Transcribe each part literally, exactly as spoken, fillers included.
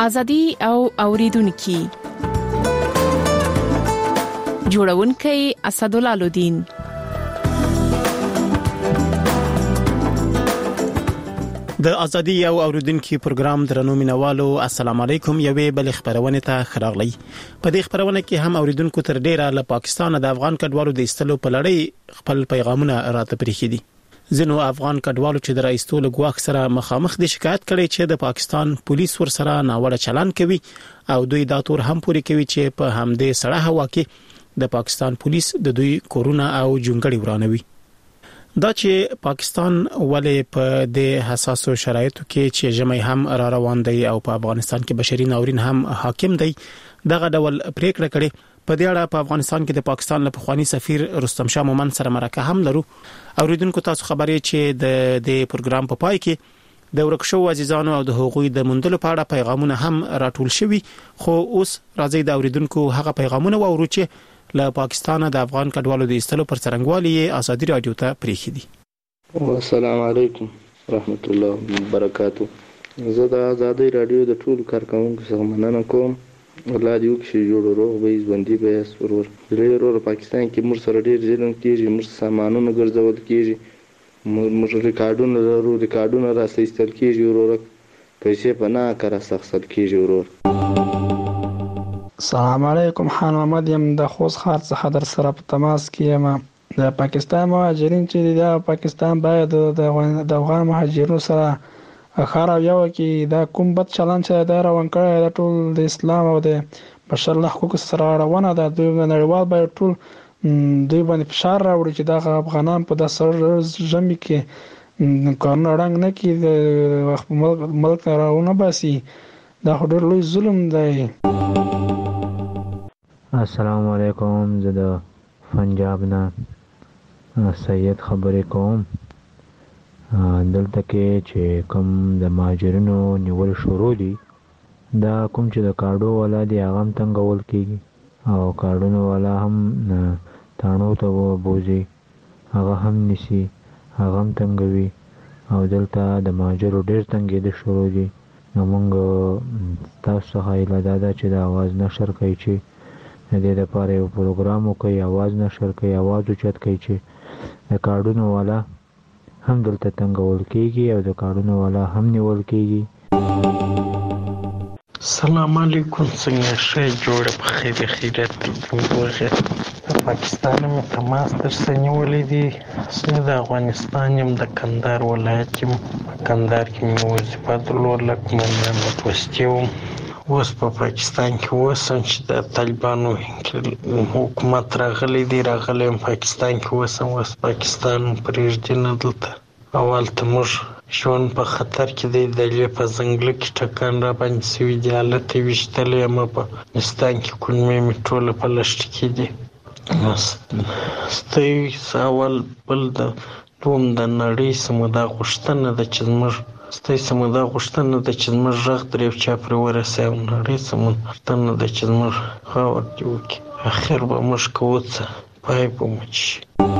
ازادي او اوریدونکو جوړونکي اسدالله الدین. د ازادي او اوریدونکو پروګرام درنو مینوالو السلام علیکم. یوې بل خبرونه ته خراغلی. په دې خبرونه کې هم اوریدونکو تر ډیره له پاکستان د افغان کډوالو د استلو په لړۍ خپل پیغامونه راته پریخي دي. ځینو افغان کډوالو چې د رئیستو له ګواښ سره مخامخ دي شکایت کړي چې د پاکستان پولیس ور سره ناوړه چلند کوي او دوی دا تور هم پوری کوي چې په همدې سړه هوا کې د پاکستان پولیس د دوی کورونه او جونګړي ورانوي. دا چې پاکستان ولې په د حساسو شرایطو کې چې جمعي هم را روان دی او په افغانستان کې بشري ناورین هم حاکم دی دغه ډول پریکړه کړې. په دې اړه په افغانستان کې د پاکستان له پخوانی سفیر رستم شاه مومند سره مرکه هم لرو. اوریدونکو تاسو خبرې چې د د پروګرام په پای کې د ورکشو عزیزانو او د حقوقي د مندلو په اړه پیغامونه هم راټول شوي، خو اوس راځي د اوریدونکو هغه پیغامونه وورو چې له پاکستان د افغان کډوالو د استلو پر څرنګوالي ازادي رادیو ته پریخي دي. السلام علیکم ورحمت الله وبرکاتہ. زه د ازادي رادیو د ټول کارکونکو څخه مننه کوم. الله دې وکړي جوړ روغ به ژوندۍ به سرور. ډېر پاکستان کې موږ سره ډېر ظلم کیږي، موږ سامانونه ګرځول کیږي، موږ ریکارډونه لرو، ریکارډونه راستې استل کیږي ورور، پیسې په نه کار سخصل کیږي ورور. السلام علیکم، خان محمد یم د خوست ښار څخه در سره په تماس کې یم. د پاکستان مهاجرین چې د پاکستان باید د افغان مهاجرینو سره خار او یو کې دا کوم بد چلند چې دا روان کړی د ټول د اسلام او د بشر له حقوقو سره اړوونه ده. دوی نړیوال باید ټول دوی باندې فشار راوړي چې دا افغانان په داسې ژمي کې کارونه رنګ نه کړي، ملک راونه باسي. دا خو ډېر لوی ظلم دی. السلام علیکم، زه د پنجاب نه سید خبرې کوم. دلته کې چې کوم د مهاجرینو نیول شروع دي، دا کوم چې د کارډو والا دي هغه هم تنګول کېږي او کارډونو والا هم تاڼو ته بوځي، هغه هم نیسي، هغه هم تنګوي او دلته د مهاجرو ډېر تنګېده شروع دي. نو موږ تاسو څخه هیله دا ده چې د اواز نشر کوي چې د دې لپاره یو پروګرام وکړي، اواز نشر کوي، اواز اوچت کوي چې د کارډونو والا هم دلته تنګول کېږي او د کارډونو والا هم نیول کېږي. السلام علیکم، څنګه ښه جوړه په خیر خیرت وغه د پاکستان مې تماس در سره نیولې دي. زه د افغانستان یم، د کندهار ولایت یم. په کندهار کې مې وظیفه درلوده، قومندان پوستې وم. اوس په پاکستان کې اوسم چې د طالبانو حکومت راغلی دی، راغلی یم پاکستان کې اوسم. اوس پاکستان پرېږدي نه دلته. اول ته موږ ژوند په خطر کې دی، د لیې په ځنګله کې ټکان را باندې سوي دي، هلته یې ویشتلی یم. په افغانستان کې کلمې مې ټوله په لښته کې دي. ستاسو اول بل د دوم د نړۍ سمه دا غوښتنه ده چې زموږ ستاسو سمه دا غوښتنه ده چې زموږ غږ ترې یو چا پرې ورسوي او نړۍ سمه غوښتنه ده چې زموږ خاور دې وکړي. اخر به موږ کوو څه، پای به مو شي.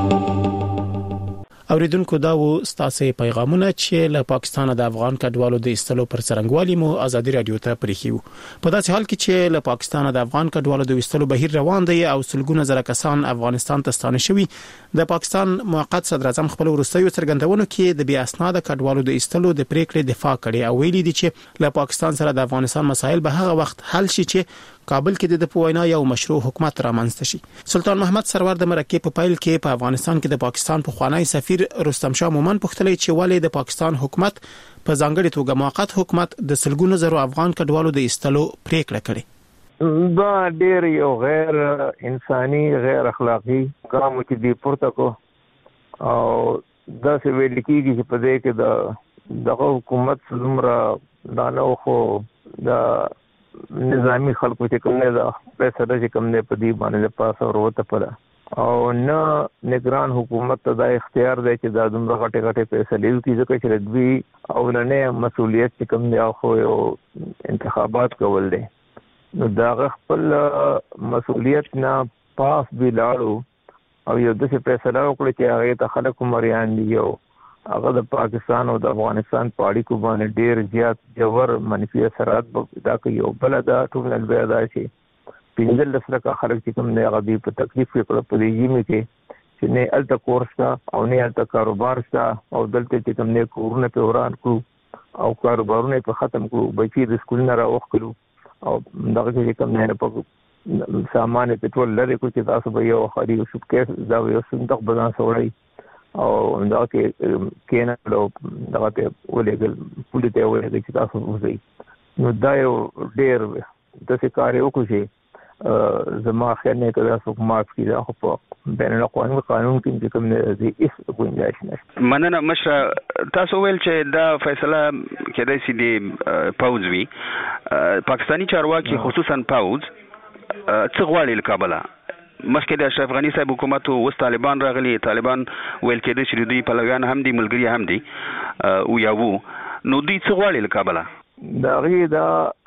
اوریدونکو دا و ستاسو پیغامونه چې له پاکستان د افغان کډوالو د استلو پر څرنګوالي مو ازادي رادیو ته پریخي. په داسې حال کې چې له پاکستان د افغان کډوالو د استلو بهیر روان دی او سلګونه زره کسان افغانستان ته ستانه شوي، د پاکستان موقت صدر اعظم خپل وروستیو څرګندونو کې د بیا اسناد کډوالو د استلو د پریکړې دفاع کړې او ویلي دي چې له پاکستان سره د افغانستان مسایل به هغه وخت حل شي چې کابل کې د پوینا یو مشروع حکومت رامنځته شي. سلطان محمد سرور د مرکې په پایل کې په افغانستان کې د پاکستان په خوانی سفیر رستم شاه مومند پوښتنه چې ولې د پاکستان حکومت په ځانګړي توګه موقت حکومت د سلګونو زرو افغان کډوالو د استلو پریکړه کړې. دا ډېر یو غیر انساني، غیر اخلاقی کار چې دی پورته کو او دا څه ویل کېږي چې په دې کې د دغه حکومت څومره دانو خو دا نظامی خلکو چې کوم نه دا پیسې چې کوم نه په دې باندې د پاسه وروته پره او نه نگران حکومت ته دا اختیار دی چې دا دومره غټه غټه پیسې لیو کی ځکه چې دوی او نه مسؤلیت چې کوم دی خو یو انتخابات کول دي. نو دا خپل مسؤلیت نه پاس دی لاړو او یو د څه پیسې راوړل چې هغه ته خلکو مریان دي او هغه د پاکستان او د افغانستان په اړیکو باندې ډیر زیات جوړ منفي اثرات دا کوي. او بل دا ټول البیا دا شي پنځل لسره خلک چې کوم نه غبي په تکلیف کې کړو په دې یمه کې چې نه الته کورس تا او نه الته کاروبار تا او دلته چې کوم نه کورونه په وران کړو او کاروبارونه په ختم کړو بچي د سکول نه راوخلو او دغه چې کوم نه په سامان پټرول لري کو چې تاسو به یو خاري او سوتکیس دا یو صندوق بدان سوړی او دا کې کینه له دغه ته ولېګل پولیټ ته ولېګل چې تاسو وځي نو دا یو ډېر د څه کار یو کوشي زما خیال نه کړه څوک معاف کړي خو په بین الاقوامي قانون کې کوم نه دي هیڅ گنجائش نشته. مننه مشر تاسو ویل چې دا فیصله کېدای شي د پوز وی پاکستانی چارواکي خصوصا پوز څه غواړي له کابل مخکې د اشرف غنی صاحب حکومت او طالبان راغلي طالبان ویل کېدای شي دوی پلویان هم دي ملګری هم دي او یاو نو دوی څه غواړي له کابل دا غي دا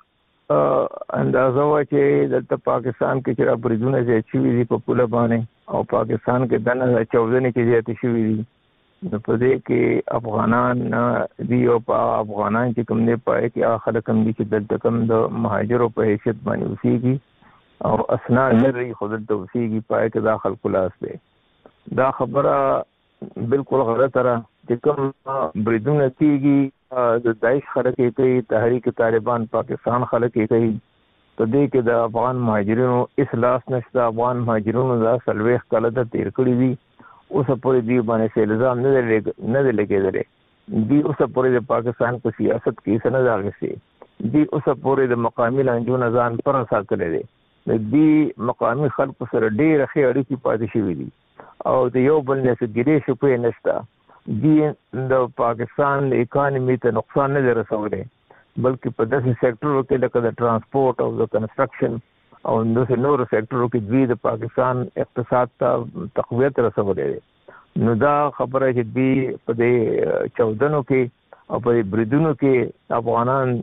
اندازه وا چې د پاکستان کې چې بریدونه چې چوي دي په پوله باندې او پاکستان کې دنه چودنې کې زیات شوي دي نو په دې کې افغانان دی او په افغانان چې کوم نه پای کې خلک هم دي چې دلته کوم د مهاجرو په حیثیت باندې اوسېږي او اسناد لري خود د توسيږي پای کې داخل کلاس دی. دا خبره بالکل غلطه را چې کوم بریدونه کیږي د داعش خلک کوي تحریک طالبان پاکستان خلک کوي ته دې کې د افغان مهاجرینو اصلاح نشته. افغان مهاجرینو دا سلويخ کله د تیر کړی دي اوس پورې دی باندې الزام نه لګ نه لګیدل دي اوس پورې د پاکستان په سیاست کې سند راغسي دي اوس پورې د مقامی لانجو نزان پر اساس کړی دي دي مقامی خلکو سره ډېر ښه اړیکې پاتې شوې دي او د یو بل نه سګری شپې نشته دي د پاکستان د اکانومي ته نقصان نه رسولي بلکې په داسې سېکټرو کې لکه د ترانسپورت او د کنسټرکشن او د نورو سېکټرو کې دوی د پاکستان اقتصاد ته تقویت رسولي نو دا خبره چې دوی په دې چودنو کې او په بریدونو کې افغانان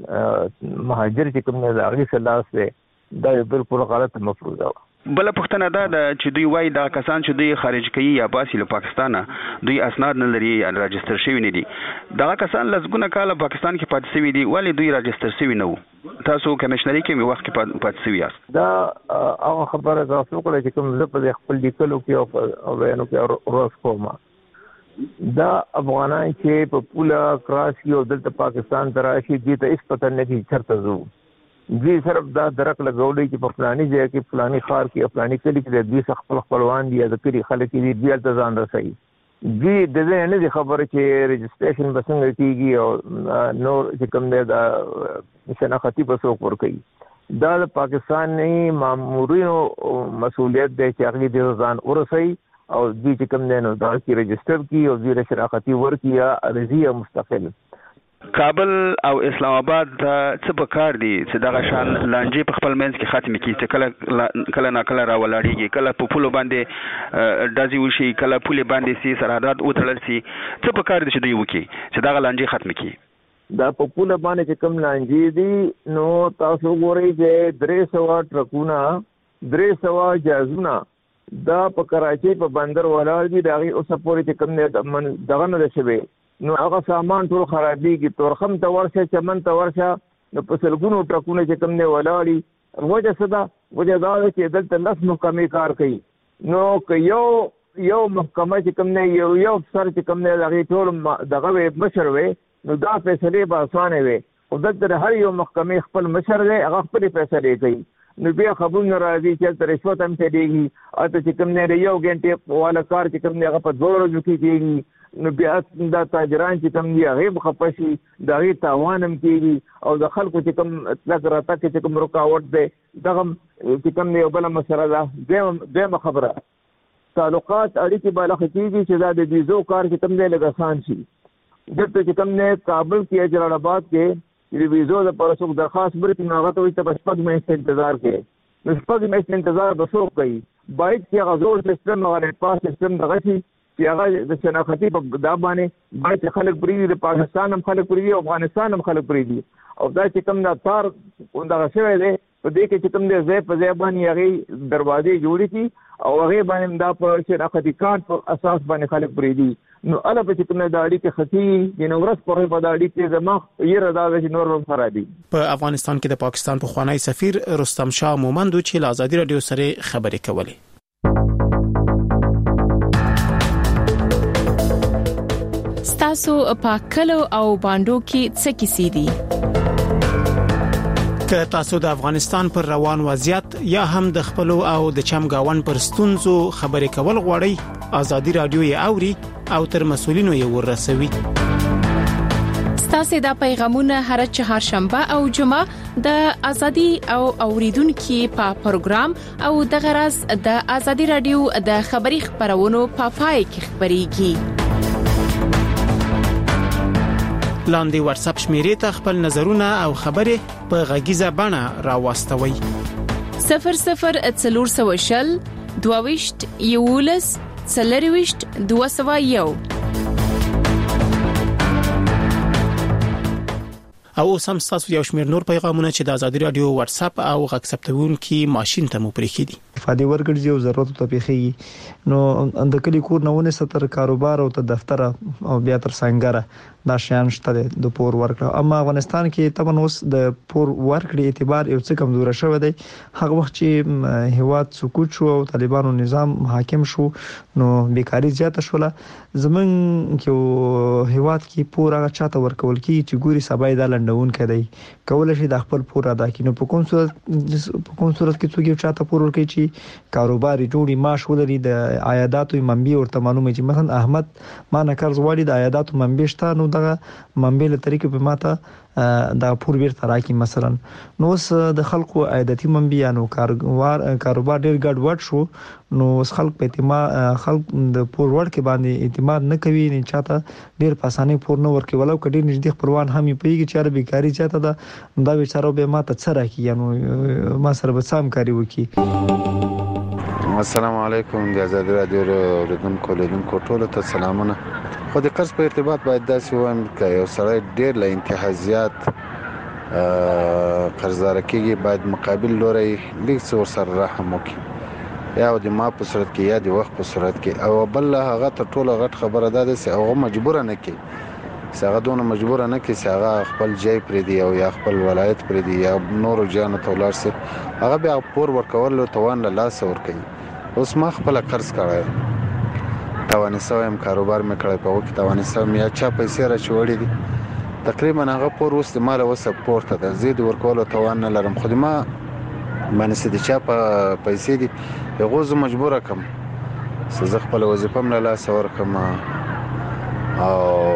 مهاجر چې کوم نه داغي سلاس دي دا بالکل غلط مفروضه ده. بل پښتنه دا چې دوی وایي دا کسان چې دوی خارج کوي یا باسي له پاکستان دوی اسناد نه لري راجستر شوی نه دي دا کسان لزګونه کاله پاکستان کې پاتې شوی دي ولی دوی راجستر شوی نه وو تاسو کمشنري کې می وخت کې پاتې شوی یاست دا هغه خبره تاسو کولای چې کوم په خپل لیکلو کې او بیانو کې روز کومه دا افغانان چې په پوله کراس یو دلته پاکستان تراشي دي ته اس پته نه کی چرته زو دوی صرف دا درک لګولې چې په فلاني ځای کې فلاني خار کې فلاني کلی کې د دوی خپل خپلوان دي د کلی خلک دي دوی التزام رسي دوی د دې نه دي خبره چې رجسټریشن بسنګ کیږي او نور چې کوم دی دا شناختی بسو ور کوي دا د پاکستاني مامورینو مسولیت دی چې هغه د ځان ورسي او دوی چې کوم دی نو دا کې رجسټر کی او دوی شناختی ور کیا ارزیه مستقل. کابل او اسلام آباد څه په کار دي چې دغه شان لانجې په خپل منځ کې ختم کړي چې کله کله نه کله راولاړيږي کله په پولو باندې دازي وشي کله پولې باندې سي سرحدات وتړل سي څه په کار دي چې دوی وکړي چې دغه لانجې ختم کړي دا په پوله باندې چې کوم لانجې دي نو تاسو ګورئ چې درې سوه ټرکونه درې سوه جهازونه دا په کراچۍ په بندر ولاړ دي د هغې اوسه پورې چې کوم دغه نه ده شوی نو هغه سامان ټول خرابېږي تورخم ته ورشه چمن ته ورشه نو په سلګونو ټرکونه چې کوم دی ولاړي وجه څه ده وجه دا ده چې دلته لس محکمې کار کوي نو که یو یو محکمه چې کوم دی یو یو افسر چې کوم دی د هغې ټول دغه مشر وی نو دا فیصلې به اسانه وي خو دلته هر یو محکمې خپل مشر دی هغه خپلې فیصلې کوي نو بیا خبرونه راځي چې هلته رشوت هم تېرېږي هلته چې کوم دی د یو ګنټې والا کار چې کوم دی هغه په دوه ورځو کې کېږي نو بیا دا تاجران چې کوم دی هغې به خفه شي د هغې تاوان هم کېږي او د خلکو چې کوم تګ راتګ کې چې کوم رکاوټ دی دغه چې کوم دی یو بله مسله ده دویمه خبره تعلقات اړیکې به لخه کېږي چې دا د ویزو کار چې کوم دی لږ اسان شي دلته چې کوم دی کابل کې جلال آباد کې د ویزو دپاره څوک درخواست ورکړي نو هغه ته وایي ته به شپږ میاشتې انتظار کوې نو شپږ میاشتې انتظار به څوک کوي باید چې هغه زوړ سیسټم هغه نیټ پاس سیسټم دغه شي چې هغه د شناختي په دا باندې باید چې خلک پرېږدي د پاکستان هم خلک پرېږدي او افغانستان هم خلک پرېږدي او دا چې کوم دا تار دغه شوی دی په دې کې چې کوم دی ځای په ځای باندې هغې دروازې جوړې کړي او هغې باندې دا په شناختي کارت په اساس باندې خلک پرېږدي نو اله په چې د اړیکې ختی د نورس په په د اړیکې زمخ یې ردا چې نور هم خرابي. په افغانستان کې د پاکستان په خوانی سفیر رستم شاه مومند چې له آزادي رادیو سره خبرې کولې. ستاسو په کلو او باندو کې څه کیسې دي؟ که تاسو د افغانستان پر روان وضعیت یا هم د خپل او د چمګاون پر ستونزو خبرې کول غواړئ، آزادي رادیو یې اوري او تر مسولینو یې ورسوي. ستاسو د پیغامونه هر چهارشنبه او جمعه د آزادي او اوریدونکو په پروګرام او د غرض د آزادي رادیو د خبري خبرونو په پای کې خبريږي. لاندې واتس اپ شمیرې ته خپل نظرونه او خبرې په غږیزه بڼه راوستوي. صفر صفر څلور سوه شل دوه یولس څلرويشت دوه سوه یو. او سم تاسو یو شمیر نور پیغامونه چې د آزادي رادیو واتس اپ او غږ ثبتونکو ماشين ته مو پرېخي دي. فادي ورګړي او ضرورت ته پیخي نو د کلی کور نهونه ستر کاروبار او ته دفتر او بیا تر څنګه دا شیان شته د پور ورکړه. اما افغانستان کې تمن اوس د پور ورکړې اعتبار یو څه کمزور شوی دی. هغه وخت چې هیواد سقوط شو او طالبانو نظام حاکم شو نو بیکاری زیاته شوله. زمون کې هیواد کې پور هغه چاته ورکول کی چې ګوري سبای د لندون کړي کول شي د خپل پور ادا کینو. په کوم صورت په کوم صورت کې څوک چاته پور ورکړي چې کاروبار جوړي معاش ولري د عایداتو منبع ورته معلومه چې مثلا احمد ما نه قرض والی د عایداتو منبع شته نو دغه منبع له طریقې په ماته د پور بیرته راکې مثلا نو د خلکو عایداتي منبع نو کاروبار کاروبار ډیر ګډ وډ شو نو خلک په اعتماد خلک د پور ورکې باندې اعتماد نه کوي نه چاته ډیر په اسانه پور نه ورکې ولو کډیر نږدې خپلوان هم پیږي چې بیکاری زیاته ده دا بیچاره به ماته څه راکې نو ما سره به سم کاری وکي. السلام علیکم د آزادي رادیو اوریدونکو لیدونکو ټول ته سلامونه. خو د قرض په ارتباط باید داسې وایم چې یو سړی ډیر له انتها زیات قرضدار کېږي باید مقابل لوري لیک څور سره رحم وکړي یا د ما په صورت کې یا د وخت په صورت کې او بل هغه ته ټول غټ خبره ده چې هغه مجبور نه کړي څنګه دونه مجبور نه کړي چې هغه خپل ځای پرې دی او یا خپل ولایت پرې دی یا نور جان ته ولر سي هغه بیا پور ورکول توان له لاس ور کوي. اوس ما خپل قرض کړی توانې سوم کاروبار مې کړی په وخت توانې سوم یا چا پیسې را چوړې دي تقریبا هغه پور وست مال او سپورت ده زید ورکول توان نه لرم خو ما باندې سې د چا په پیسې دي هغه زه مجبور کم زه خپل وظیفه مله لاس ورکم او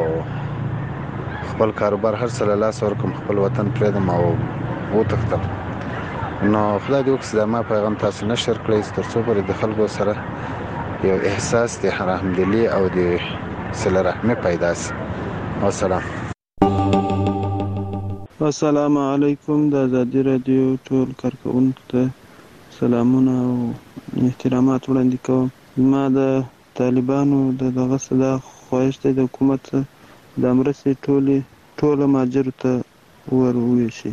خپل کاروبار هر څه له لاس ورکم خپل وطن پرېدم او و تختم. نو خدای دې وکړي دا ما پیغام تاسو نشر کړئ ترڅو پر د خلکو سره یو احساس د رحمدلی او د صله رحمه پیدا شي. والسلام. السلام علیکم د آزادي رادیو ټول کارکونکو ته سلامونه او احترامات وړاندې کوم. ما د طالبانو د دغه صدا خواهش د حکومت د امرسي ټوله ټوله ماجر ته ورولشي.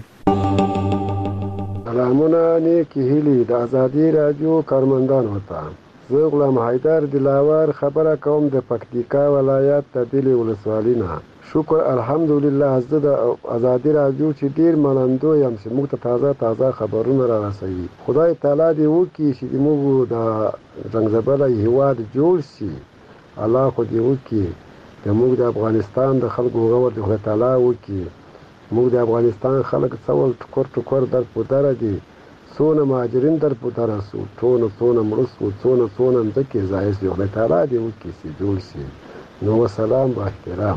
سلامونه نیکی هیلی د آزادی رادیو کارمندان وتا زه غلام حیدر دلاور خبره کوم د پکتیکا ولایت د دلی ولسوالۍ نه. شکر الحمدلله زه د آزادی رادیو چې ډیر منندو یم چې موږ ته تازه تازه خبرونه را رسوي. خدای تعالی دې وکړي چې موږ د زنګزبل هیواد جوړ شي. الله خو دې وکړي د موږ د افغانستان د خلکو غوړ د خدای تعالی وکړي. موږ د افغانستان خلک څول ټکور ټکور در پودره دي څونه مهاجرین در پودره سو ټونه څونه مړه سو څونه څونه مځکې ځای سي خدای تعالی دې وکړي چې جوړ شي. نو سلام با احترام.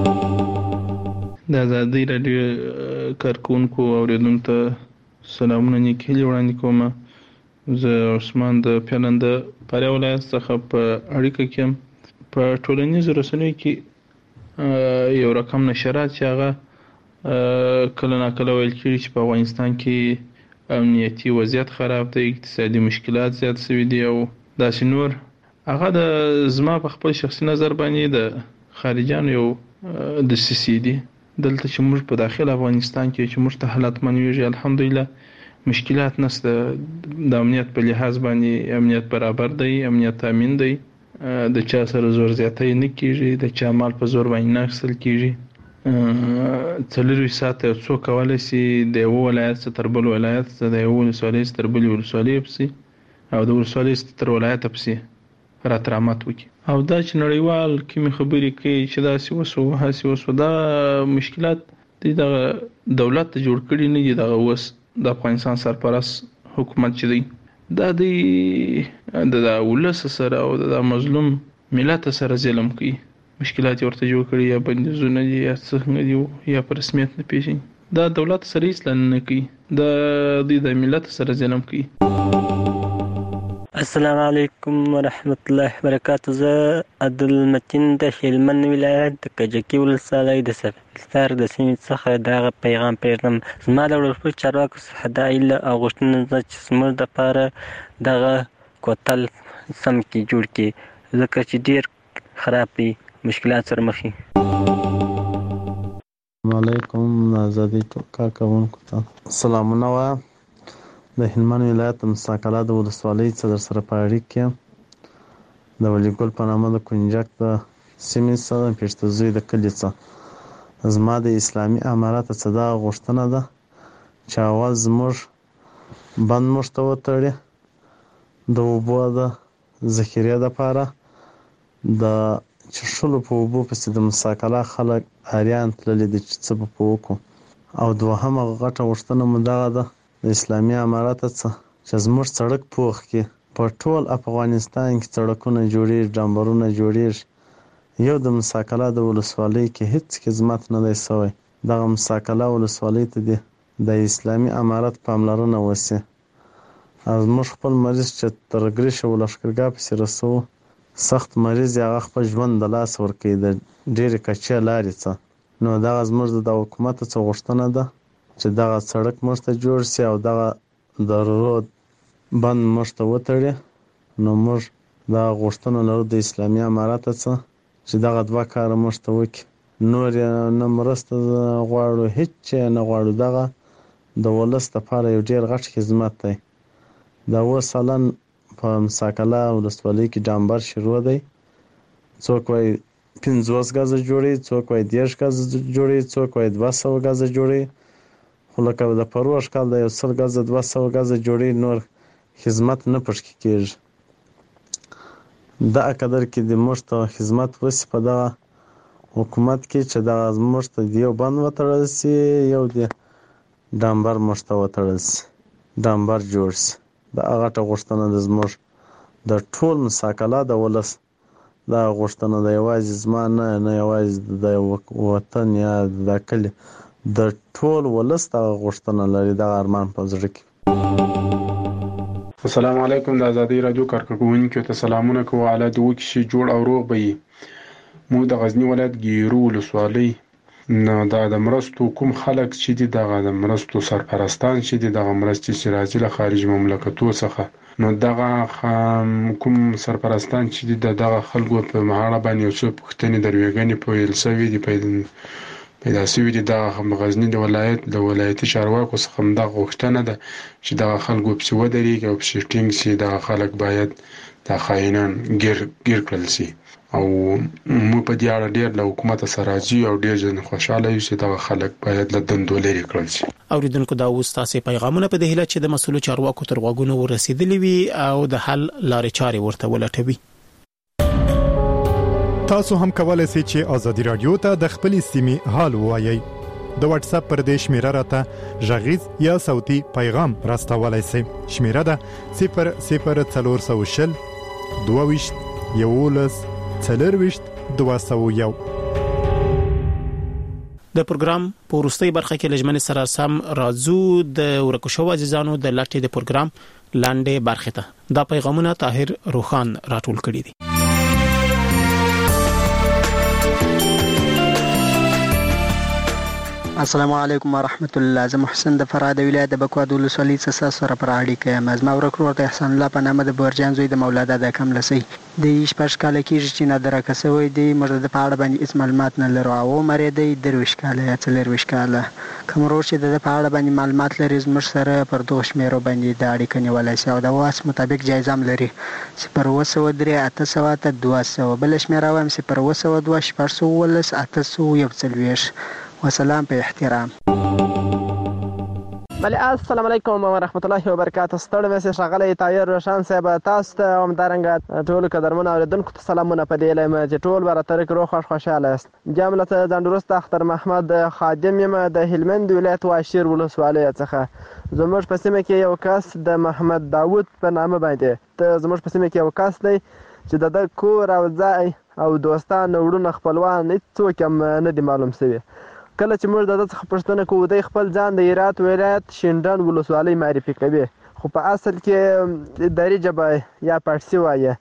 د آزادي رادیو کارکونکو اوریدونکو ته سلامونه نیکهیلې وړاندې کوم. زه عثمان د پیلند پاره ولایت څخه په اړیکه کې په ټولنیزو رسنیو کې یو رقم نشرات چې هغه کله نا کله ویل کېږي چې په افغانستان کې امنیتي وضعیت خراب دی اقتصادي مشکلات زیات شوي دي او داسې نور. هغه د زما په خپل شخصي نظر باندې د خارجيانو یو د سیسي دي دلته چې موږ په داخل افغانستان کې چې موږ ته حالات منويږي الحمدلله مشکلات نشته د امنیت په لحاظ باندې امنیت برابر دی امنیت امین دی د چا سره زور زیاتی نه کیږي، د چا مال په زور باندې نه اخیستل کیږي. څلورویشت ساعته یو څوک کولی شي د یو ولایت څخه تر بل ولایت ته، د یو ولسوالۍ څخه تر بلې ولسوالۍ پسې او د ولسوالۍ څخه تر ولایته پسې راته رحمت وکړي. او دا چې نړیوال کومې خبرې کوي چې داسې وسو هسې وسو، دا مشکلات د دغه دولت ته جوړ کړي نه دي. دغه اوس د افغانستان سرپرست حکومت چې دی دا د د ولس سره او د مظلوم ملت سره ظلم کوي. مشکلات ورته جوړ کړي یا بندیزونه دي یا څنګه دي یا په رسمیت نه پیژني. دا دولت سره هیڅ نه کوي، دا د ملت سره ظلم کوي. السلام علیکم ورحمت الله وبرکاته. زه عبدالمتین د هلمند ولایت د کجکي ولسوالۍ د سپیلسر د سیمې څخه دغه پیغام پرېږدم. زما د ولسمشر چارواکو څخه دا هیله او غوښتنه ده چې زموږ دپاره دغه کوتل سم کړي، جوړ کړي، ځکه چې ډېر خراب دی، مشکلات سره مخ دي. السلام علیکم آزادي کارکوونکو ته سلامونه وایم. د هلمند ولایت د مساکله د ولسوالۍ څخه در سره په اړیکه کې د ولیګل په نامه د کنجک د سیمې څخه پېشته زوی د کلي څخه زما د اسلامي امارت څخه دا غوښتنه ده چې اول زموږ بند موږ ته وتړي د اوبو د ذخیرې دپاره، د چښلو په اوبو پسې د مساکله خلک اریان تللي دي چې څه به په وکړو. او دوهمه غټه غوښتنه مو دغه ده د اسلامي امارت څخه چې زموږ سړک پوخ کړي. په ټول افغانستان کې سړکونه جوړېږي، ډامبرونه جوړېږي، یو د مساکله د ولسوالۍ کې هیڅ خدمت نه دی سوی. دغه مساکله ولسوالۍ ته دی د اسلامي امارت پاملرنه وشي. او زموږ خپل مریض چې تر ګریشه ولښکرګاه پسې رسوو، سخت مریض یې هغه خپل ژوند د لاس ورکوي د ډېرې کچې لارې څخه. نو دغه زموږ د حکومت څخه غوښتنه ده چې دغه سړک موږ ته جوړ شي او دغه د رود بند موږ ته وتړي. نو موږ دغه غوښتنه لرو د اسلامي امارت څخه چې دغه دوه کاره موږ ته وکړي. نور یې نه مرسته غواړو، هیڅ یې نه غواړو. دغه د ولس دپاره یو ډېر غټ خدمت دی. دا اوس حالا په مساکله ولسوالۍ کې ډامبر شروع دی. څوک وایي پنځوس ګزه جوړوي، څوک وایي دېرش ګزه جوړوي، څوک وایي دوه سوه ګزه جوړوي. خو لکه د پروش کال د یو سل ګزه دوه سوه ګزه جوړوي، نور خدمت نه پشکې کېږي. دغه قدر کې د موږ ته خدمت وشي په دغه حکومت کې چې دغه موږ ته د یو بند وتړل شي، یو د ډامبر موږ ته وتړل شي، ډامبر جوړ شي. دغه غټه غوښتنه د زموږ د ټول مساکله د ولس دغه غوښتنه ده. یوازې زما نه نه یوازې د وطن یا د کلي، د ټول ولس دغه غوښتنه لري، دغه ارمان په زړه کې. السلام علیکم. د ازادي راډیو کارکوونکو ته سلامونه کوو. اعلی دې وکړي چې جوړ او روغ به وي. موږ د غزني ولایت ګیرو ولسوالۍ نو دا د مرستو کوم خلک چې دي، دغه د مرستو سرپرستان چې دي، دغه مرستې چې راځي له خارج مملکتو څخه، نو دغه کوم سرپرستان چې دي د دغه خلکو په مهاړه باندې یو څه پوښتنې دروېږنې پیل شوي دي پیدا شوي دي. دغه غزني د ولایت د ولایتي چارواکو څخه همدغه غوښتنه ده چې دغه خلکو پسې ودرېږي او پسې ټینګ شي. دغه خلک باید دا خاینان ګیر ګیر کړل شي. او موږ په دې اړه ډېر له حکومت سره راځي او ډېر ځن خوشاله یو چې دغه خلک باید له دندو لرې کړل شي. اوریدونکو دا اوس تاسو پیغامونه په دې هیله چې د مسؤل چارواکو تر غوږونو ورسېدلي وي او د حل لارې چارې ورته ولټوي. تاسو هم کولای شئ چې ازادي رادیو ته د خپل سیمې حال ووایي. د واتس اپ پر دې شمیره راته ژغیز یا صوتي پیغام راستولای شئ. شمیره ده صفر صفر څلور سوه شل دوه ویشت یولس څلرویشت دوه سوه یو. د پروګرام په وروستۍ برخه کې لجمن سره سم راځو د ورکو شو عزیزانو د لټې د پروګرام لاندې برخه ته. دا پیغامونه طاهر روخان راټول کړي دي. السلام علیکم ورحمت الله. زه محسن د فراه د ولایت د بکواد ولسوالۍ څخه سره پر اړیکه یم. زما ورک ورور د احسان الله په نامه د برجان زوی د مولا دادا کملسی د شپږ کاله کېږي چې نادرکه شوی دی. موږ د په اړه باندې هېڅ معلومات نه لرو. او عمر یې دی درویشت کاله یا څلرویشت کاله. کوم ورور چې د په اړه باندې معلومات لري زموږ سره پر دغو شمېرو باندې د اړیکه نیولی شي او د وس مطابق جایزه هم لري. صفر اوه سوه درې اته سوه اته دوه سوه. بله شمېره وایم صفر اوه سوه دوه شپږ سوه اوولس اته سوه یو څلوېښت. وسلام په احترام. بله السلام علیکم ورحمت الله وبرکاته. ستړی مې ښاغلی طاهر روشن صاحب تاسو ته همدارنګه ټولو قدرمنو اورېدونکو ته سلامونه په دې یم چې ټول به راته روغ خوښ خوشحاله یاست. بیا هم له ځان وروسته اختر محمد خادم یم د هلمند ولایت واشیر ولسوالۍ څخه. زموږ په سیمه کې یو کس د محمد داود په نامه باندې ته زموږ په سیمه کې یو کس دی چې د ده کور او ځای او دوستان وروڼه خپلوان هېڅوک هم نه دي معلوم شوي. کله چې موږ د ده څخه پوښتنه کوو دی خپل ځان د هرات ولایت شینډنډ ولسوالۍ معرفي کوي، خو په اصل کې دري ژبه یا پارسي وایي.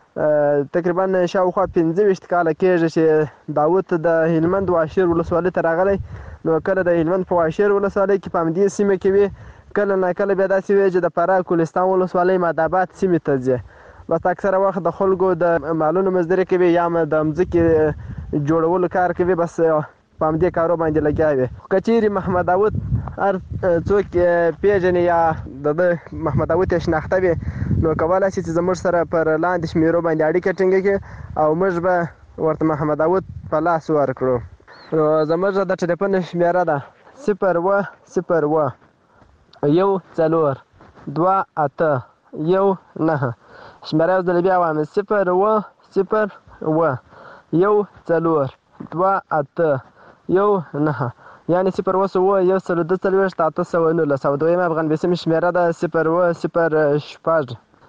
تقریبا شاوخوا پنځه ویشت کاله کېږي چې داود د هلمند واشیر ولسوالۍ ته راغلی. نو کله د هلمند په واشیر ولسوالۍ کې په همدې سیمه کې وي، کله ناکله بیا داسې وي چې د فراه کوهستان ولسوالۍ مادآباد سیمې ته ځي. بس اکثره وخت د خلکو د مالونو مزدوري کوي یا هم د مځکې جوړولو کار کوي، بس په همدې کارو باندې لګیا وي. که چیرې محمد داود هر څوک پیژني یا د ده محمد داود یې شناخته وي نو کولی شي چې زموږ سره پر لاندې شمېرو باندې اړیکه ټینګه کړي او موږ به ورته محمد داود په لاس ورکړو. نو زموږ د ټلیفون شمېره ده صفر اوه صفر اوه یو څلور دوه اته یو نهه. شمېره یو ځل بیا وایم صفر اوه صفر اوه یو څلور دوه اته یو نهه، یعنې صفر اوه سوه یو سل دوه څلوېښت اته سوه نولس. او دویمه افغان بیسیم شمېره ده صفر اوه صفر شپږ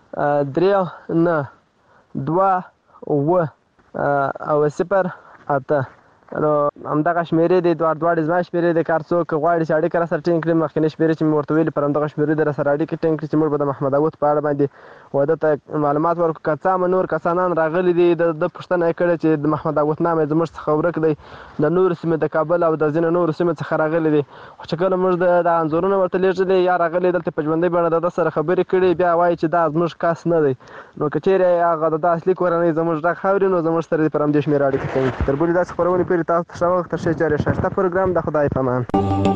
درې نه دوه اوه او صفر اته. نو همدغه شمېرې دي دواړه دواړې زما شمېرې دي. که هر څوک غواړي چې اړیکه راسره ټینګ کړي مخکینۍ شمېرې چې مې ورته ویلي پر همدغه شمېرې دې راسره اړیکې ټینګ کړي چې موږ به د محمد داود په اړه باندې واده ته معلومات ورکړو. که څه هم نور کسانان راغلي دي د ده پوښتنه یې کړې چې د محمد داود نام یې زموږ څخه ورک دی، د نورو سیمې د کابل او د ځینو نورو سیمو څخه راغلي دي. خو چې کله موږ د انځورونه ورته لیږلي یا راغلي دلته په ژوندۍ بڼه د ده سره خبرې کړي بیا وایي چې دا زموږ کس نه دی. نو که چیرې هغه د ده اصلي کورنۍ زموږ غږ اوري نو زموږ سره دې پر همدې شمېره اړیکه کوي. تر بلې داسې خپرونې پورې تاسو ته ښه وخت. تر ښې چارې ښایسته پروګرام د خدای په امان.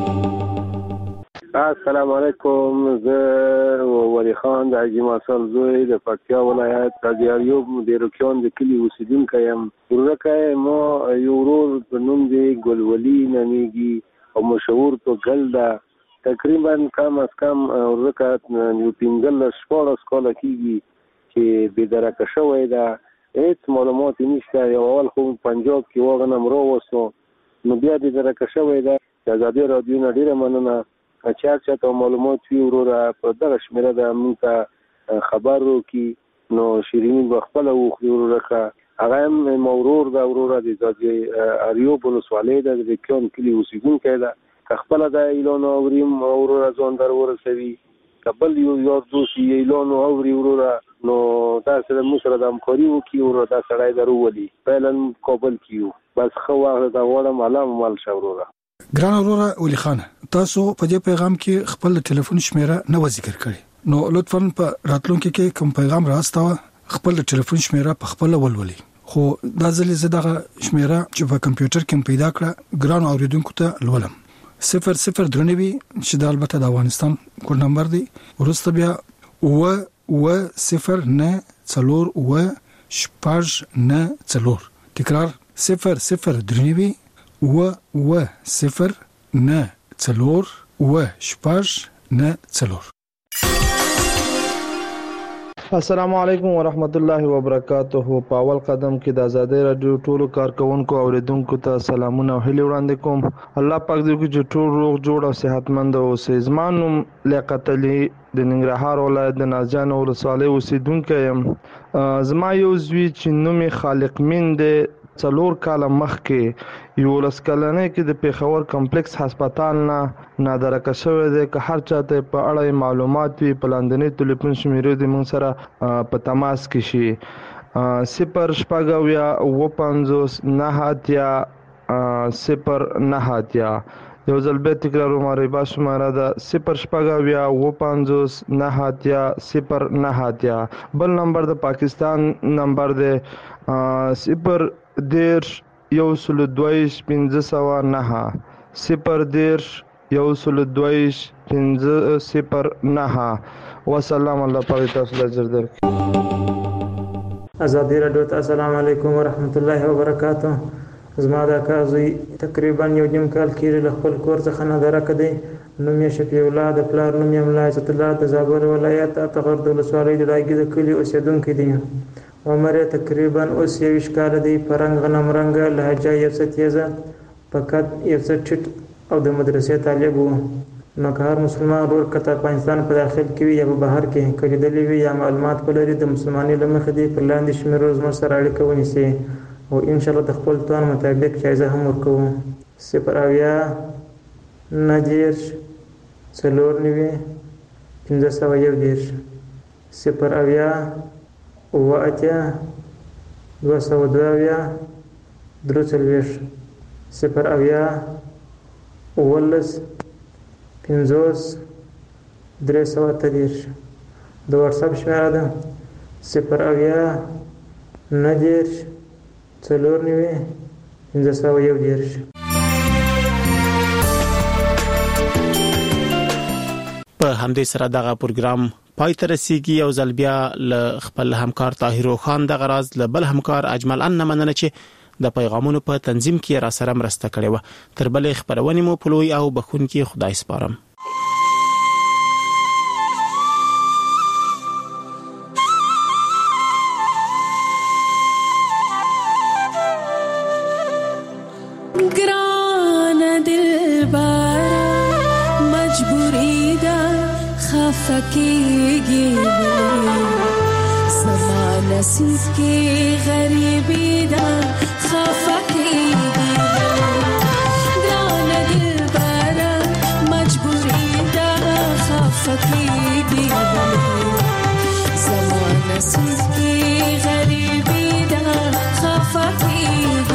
السلام علیکم. زه ولی خان د حاجي ماسل زوی د پکتیا ولایت قاضي ایوب د روکیان د کلي اوسېدونکی یم. ورورکی ما یو ورور په نوم دی ګلولي نومیږي او مشهور په ګل ده. تقریبا کم از کم ورورکه یو پنځلس شپاړس کاله کېږي چې بېدرکه شوی ده. هېڅ معلومات یې نشته. یو اول خو پنجاب کې واغنم راوستو نو بیا بېدرکه شوی ده. د ازادي راډیو نه ډېره مننه چې هر چا ته معلومات وي وروره په دغه شمېره ده موږ ته خبر وکړي. نو شیریني به خپله وخوري وروره. هغه هم ما ورور ده وروره د ازادي ایوب ولسوالۍ ده د روکیان کلي اوسېدونکی ده. که خپله دا اعلان اوریم وروره ځان در ورسوي، که بل یو یار دوست یې اعلان اوري وروره نو داسې د موږ سره د همکاري وکړي وروره دا سړی در وولي. فعلا کابل کې یو بس ښه وخت ته غواړم الله مو مل شه وروره. ګران وروره ولی خان تاسو په دې پیغام کې خپل ټلیفون شمیره نه و ذکر کړی نو لطفا په راتلونکي کې کوم پیغام راستاوه خپل ټلیفون شمیره په خپل ولولي. خو دا ځلې زه دغه شمیره چې په کمپیوټر کې پیدا کړه ګران اوریدونکو ته لولم صفر صفر درنوي چې د البته د افغانستان کوډ نمبر دی. ورسته بیا و و صفر نه څلور و شپږ نه څلور. تکرار صفر صفر درنوي و و صفر نه څلور و شپږ نه څلور. السلام علیکم ورحمت الله وبرکاته. په اول قدم کې د آزادۍ رادیو ټولو کارکونکو او اوریدونکو ته سلامونه او هیلې وړاندې کوم. الله پاک دې وکړي چې ټول روغ جوړ او صحتمند اوسئ. زما نوم لیاقت علي د ننګرهار ولایت د نازجان ولسوالۍ اوسېدونکی یم. زما یو زوی چې نوم یې خالق مین دی څلور کاله مخکې یولس کلنۍ کې د پېښور کمپلیکس هسپتال نه نادرکه شوی دی. که هر چاته په اړه معلومات وي په لاندنۍ ټلیفون شمېرې د موږ سره په تماس کې شي صفر شپږ اویا اوه پنځوس نهه اتیا صفر نهه اتیا یو ځل بیا تکراروم رایبا شماره ده صفر شپږ اویا اوه پنځوس نهه اتیا صفر نهه اتیا. بل نمبر د پاکستان نمبر دی صفر دېرش یو سلو دوهویشت پنځه سوه نهه صفر دېرش یو سلو دوهویشت پنځه صفر نهه. وسلام، الله پاک تاسو ته اجر درکړي. ازادي راډیو ته السلام علیکم ورحمت الله وبرکاته. زما د اکا زوی تقریبا یو نیم کال کېږي له خپل کور څخه نادرکه دی. نوم یې شفیع الله، د پلار نوم یې ملا عزت الله، د زابل ولایت اتغر د ولسوالۍ د ډاګي د کلي اوسېدونکی دی. عمر یې تقریبا اوس یویشت کاله دی. په رنګ غنم رنګه، لهجه یو څه تیزه، په قد یو څه ټیټ او د مدرسې طالب و. نو که هر مسلمان ورور که د افغانستان په داخل کې وي یا په بهر کې که لیدلی وي یا معلومات ولري د مسلمانۍ له مخې دې پر لاندې شمېرو زموږ سره اړیکه ونیسي او انشاءالله د خپل توان مطابق جایزه هم ورکوو. صفر اویا نهه دېرش څلور نوي پنځه سوه یو دېرش صفر اویا اوه اتیا دوه سوه دوه اویا درې څلوېښت صفر اویا اوولس پنځوس درې سوه اته دېرش. د واتساپ شمېره ده صفر اویا نهه دېرش څلور نوي پنځه سوه یو دېرش. په همدې سره دغه پروګرام پای ته رسیږي. یو ځل بیا له خپل همکار طاهر خان دغه راز له بل همکار اجمل ان مننه چې د پیغامونو په تنظیم کې را سره مرسته کړې و. تر بلې خبرونې مو پلوي او بخونکي خدای سپارم. ګران دلبر مجبوری ده خفقیږي زما نصیب کې غریبی ده خفقیږي ګران دلبر مجبوری ده خفقیږي زما نصیب کې غریبی ده خفقیږي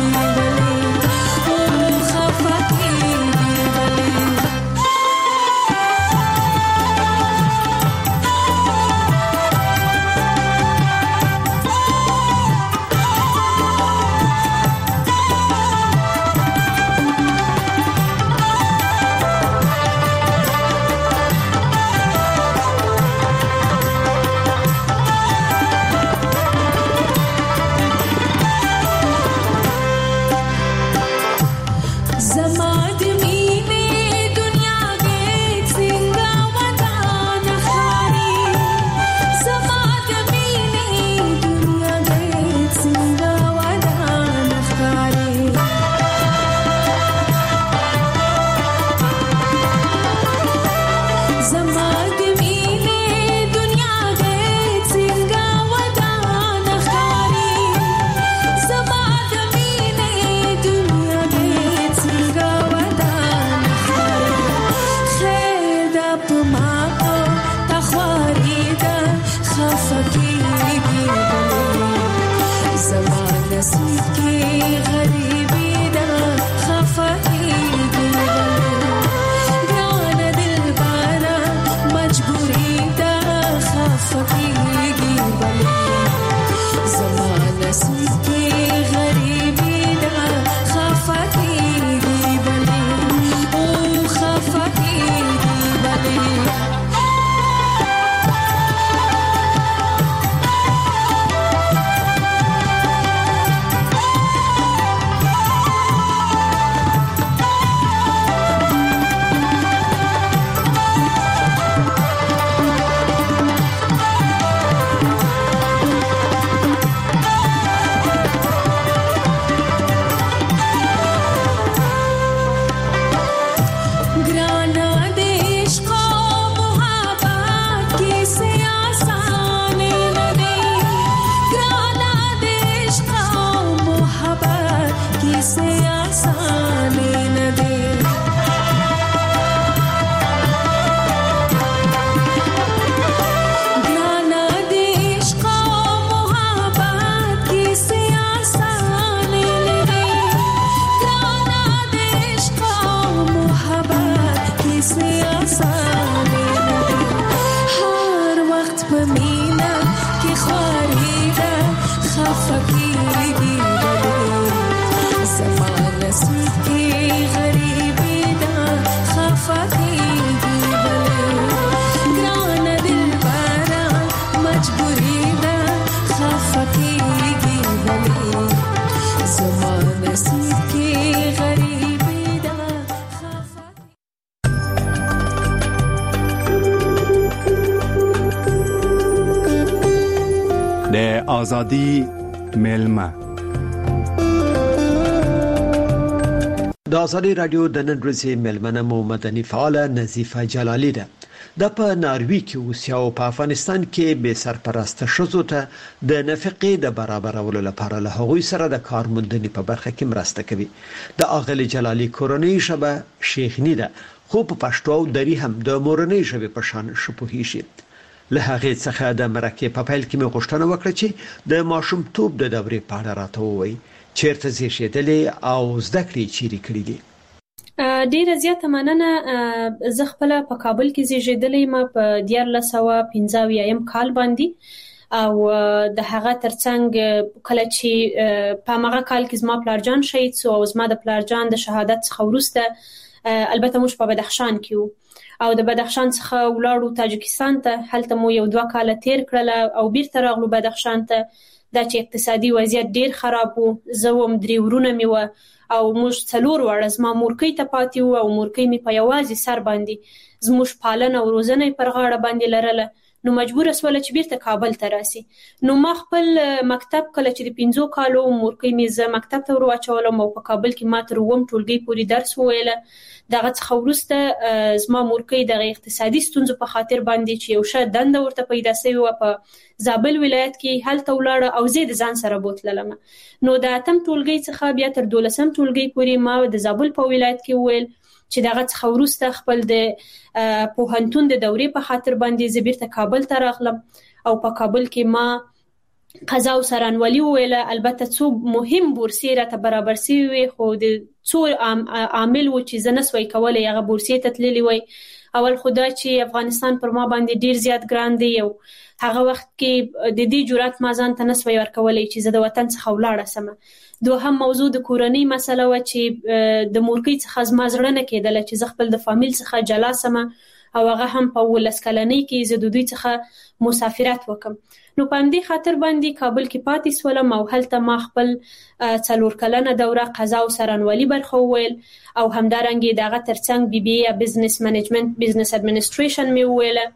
داسې آسانې نه دی هر وخت په مینه کې خوارېږه خفه کېږي زما نصیب کې غریبي ده خفه کېږي ګرانه دلبره مجبوري ده خفه کېږي زما نصیب کې غریبي ده خفه د آزادی ملمه د آزادی رادیو د نن ورځې ملمنه مو مدني فعاله نظیفه جلالی ده د په ناروی کې اوسیا او په افغانستان کې به سرپرسته شوزو ته د نفقې د برابرولو لپاره له هغوی سره د کارموندنې په برخه کې مرسته کوي د اغلی جلالی کورنۍ شبه شیخنی ده خو په پښتو او دری هم د مورنۍ ژبې په شان شپوهی شي له هغه څخه د مرکه په پیل کې مې غوښتنه وکړه چې د ماشومتوب د دورې په اړه راته ووایي چیرته زیږیدلې او زده کړې چیرې کړې دي ډیره زیاته مننه زه خپل په کابل کې زیږیدلې ما په دیارلس سوه پنځه اویایم کال باندې او د هغه ترڅنګ کله چې په هغه کال کې زما پلارجان شهید شو او زما د پلارجان د شهادت څخه وروسته البته موږ په بدخشان کې وو او د بدخشان څخه ولاړو تاجکستان ته هلته مو یو دوه کال تیر کړل او بیرته راغلو بدخشان ته دا چې اقتصادي وضعیت ډیر خراب وو زه وم درې ورونه مې و او موږ څلور وړه زما مورکۍ ته پاتې وو او مورکۍ مې په یوازې سر باندې زموږ پالنه او روزنه پر غاړه باندې لرله نو مجبور اسوله چې بیرته کابل ته راسي نو ما خپل مکتب کله چې د پنځو کالو مورکۍ مې زه مکتب ته ورواچولم او په کابل کې ما تر اووم ټولګي پورې درس وویله دغه څخه وروسته زما مورکۍ د اقتصادي ستونزو په خاطر باندې چې یو ښه دنده ورته پیدا شوې و په زابل ولایت کې هلته ولاړه او زه د ځان سره بوتللم نو د اتم ټولګي څخه بیا تر دولسم ټولګي پورې ما د زابل په ولایت کې ویل چې دغه څخه وروسته خپل د پوهنتون د دورې په خاطر باندې زه بیرته کابل ته راغلم او په کابل کې ما قضا او سرانولي ویله البته څو مهم بورسي راته برابر شوي خو د څو عامل و چې زه نسوي کولای هغه بورسي ته تللی وای اول خدا چې افغانستان پر ما باندې ډیر زیات ګران دی او هغه وخت کې د دې جرأت ما ځان ته نسوي ورکولای چې زه د وطن څخه ولاړه سم دوهم موضوع د کورنۍ مسله و چې د مورکۍ څخه زما زړه نه کېدله چې زه خپل د فامیل څخه جلا سم او هغه هم په ولس کلنۍ کې زه د دوی څخه مسافرت وکم نو په دې خاطر باندې کابل کې پاتې سولم او هلته ما خپل څلور کلنه دوره قضا او سرانولي برخه ویل او همدارنګه دغه ترڅنګ بي بي اي بزنس منیجمنت بزنس اډمنستریشن مې ویله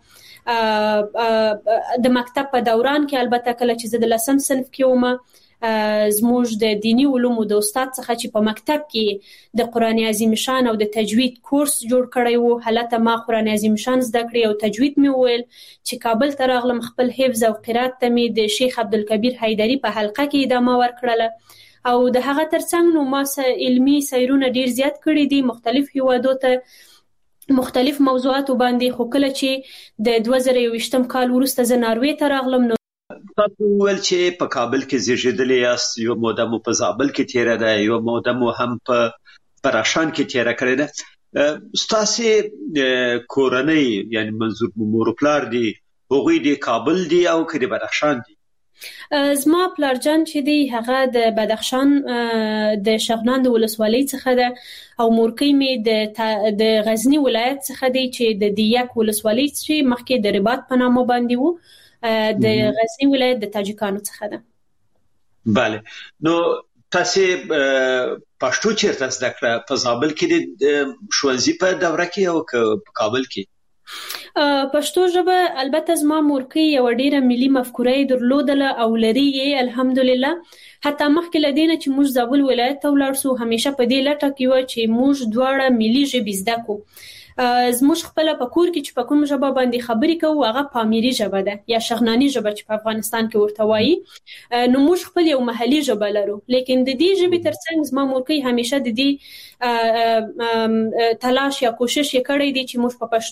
د مکتب په دوران کې البته کله چې زه د لسم صنف کې وم زموږ د دینی علومو د استاد څخه چې په مکتب کې د قران عظیم شان او د تجوید کورس جوړ کړی وو هلته ما قران عظیم شان زده کړی او تجوید مې ویل چې کابل ته راغلم خپل حفظ او قرات ته مې د شیخ عبدالکبیر حیدری په حلقه کې ادامه ورکړله او د هغه ترڅنګ نو ما علمي سیرونه ډیر زیات کړی دي مختلف هیوادو ته مختلف موضوعات باندې خو کله چې د دوه زره یوویشتم کال وروسته زه ناروې ته راغلم نو تاسو ول چې په کابل کې زیږیدلې یاست یو موده مو په زابل کې تیره ده یو موده مو هم په پراشان کې تیره کړې ده ستاسو کورنۍ یعنی منظور مور پلار دي هغوی د کابل دي او کې د بدخشان دي زما پلارجان چې دی هغه د بدخشان د شغنان د ولسوالۍ څخه ده او مورکۍ مې د د غزنی ولایت څخه دی چې د دیک ولسوالۍ چې مخکې د رباط په نامه باندې وو د غزنی ولایت د تاجکانو څخه ده bale نو تاسو پښتو چیرته زده کړه په زابل کې د ښوونځي په دوره کې او په کابل کې پښتو ژبه البته زما مورکۍ یو ډیره ملي مفکوره درلودله او لري یې الحمدلله حتی مخکې لدینه چې موږ زابل ولایت ته ولاړ سو همیشه په دې لټه کې و چې موږ دواړه ملي ژبې زده کو زموږ خپل په کور کې چې په کوم ژبه باندې خبرې کوو هغه پامیری ژبه ده یا شغنانی ژبه چې په افغانستان کې ورته وایي نو موږ خپل یو محلي ژبه لرو لیکن د دې ژبې ترڅنګ زما مورکۍ همیشه د دې تلاش یا کوشش یې کړی دی چې موږ په پښتو او دری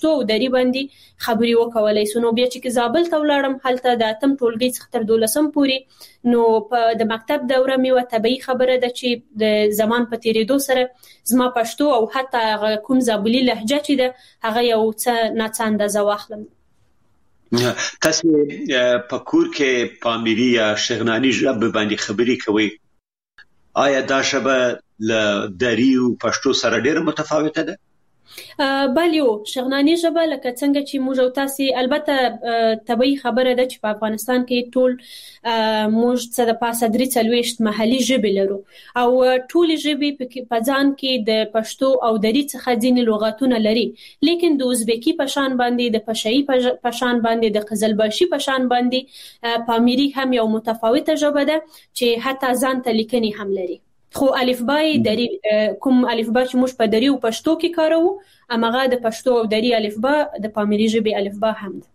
پاميري باندې خبري وکولای سو. نو بیا چې زابل ته ولاړم هلته د اتم ټولګي څخه تر دولسم پورې نو په د مکتب دوره مې و طبيعي خبره ده چې د زمان په تیریدو سره زما پښتو او حتی کوم زابلي لهجه چې ده هغه یو څه ناڅه اندازه واخلم. تاسو په کور کې پاميري یا شغناني ژبه باندې خبري کوي، آیا دا ژبه له دري او پښتو سره ډیره متفاوته ده؟ بله یو شغناني ژبه لکه څنګه چې موږ او تاسو البته طبيعي خبره ده چې په افغانستان کې ټول موږ څه د پاسه درې څلويشت محلي ژبې لرو او ټول ژبې په ځان کې د پښتو او دري څخه ځینې لغاتونه لري، لیکن د ازبکی په شان باندې د پشهي په شان باندې د قزلباشي په شان باندې پاميري هم یو متفاوته ژبه ده چې حتی ځان ته لیکني هم لري. خو الفبای دری کوم الفبا چې موږ په دری او پښتو کې کاروو امغه د پښتو او دری الفبا د پاميري ژبې الفبا هم ده.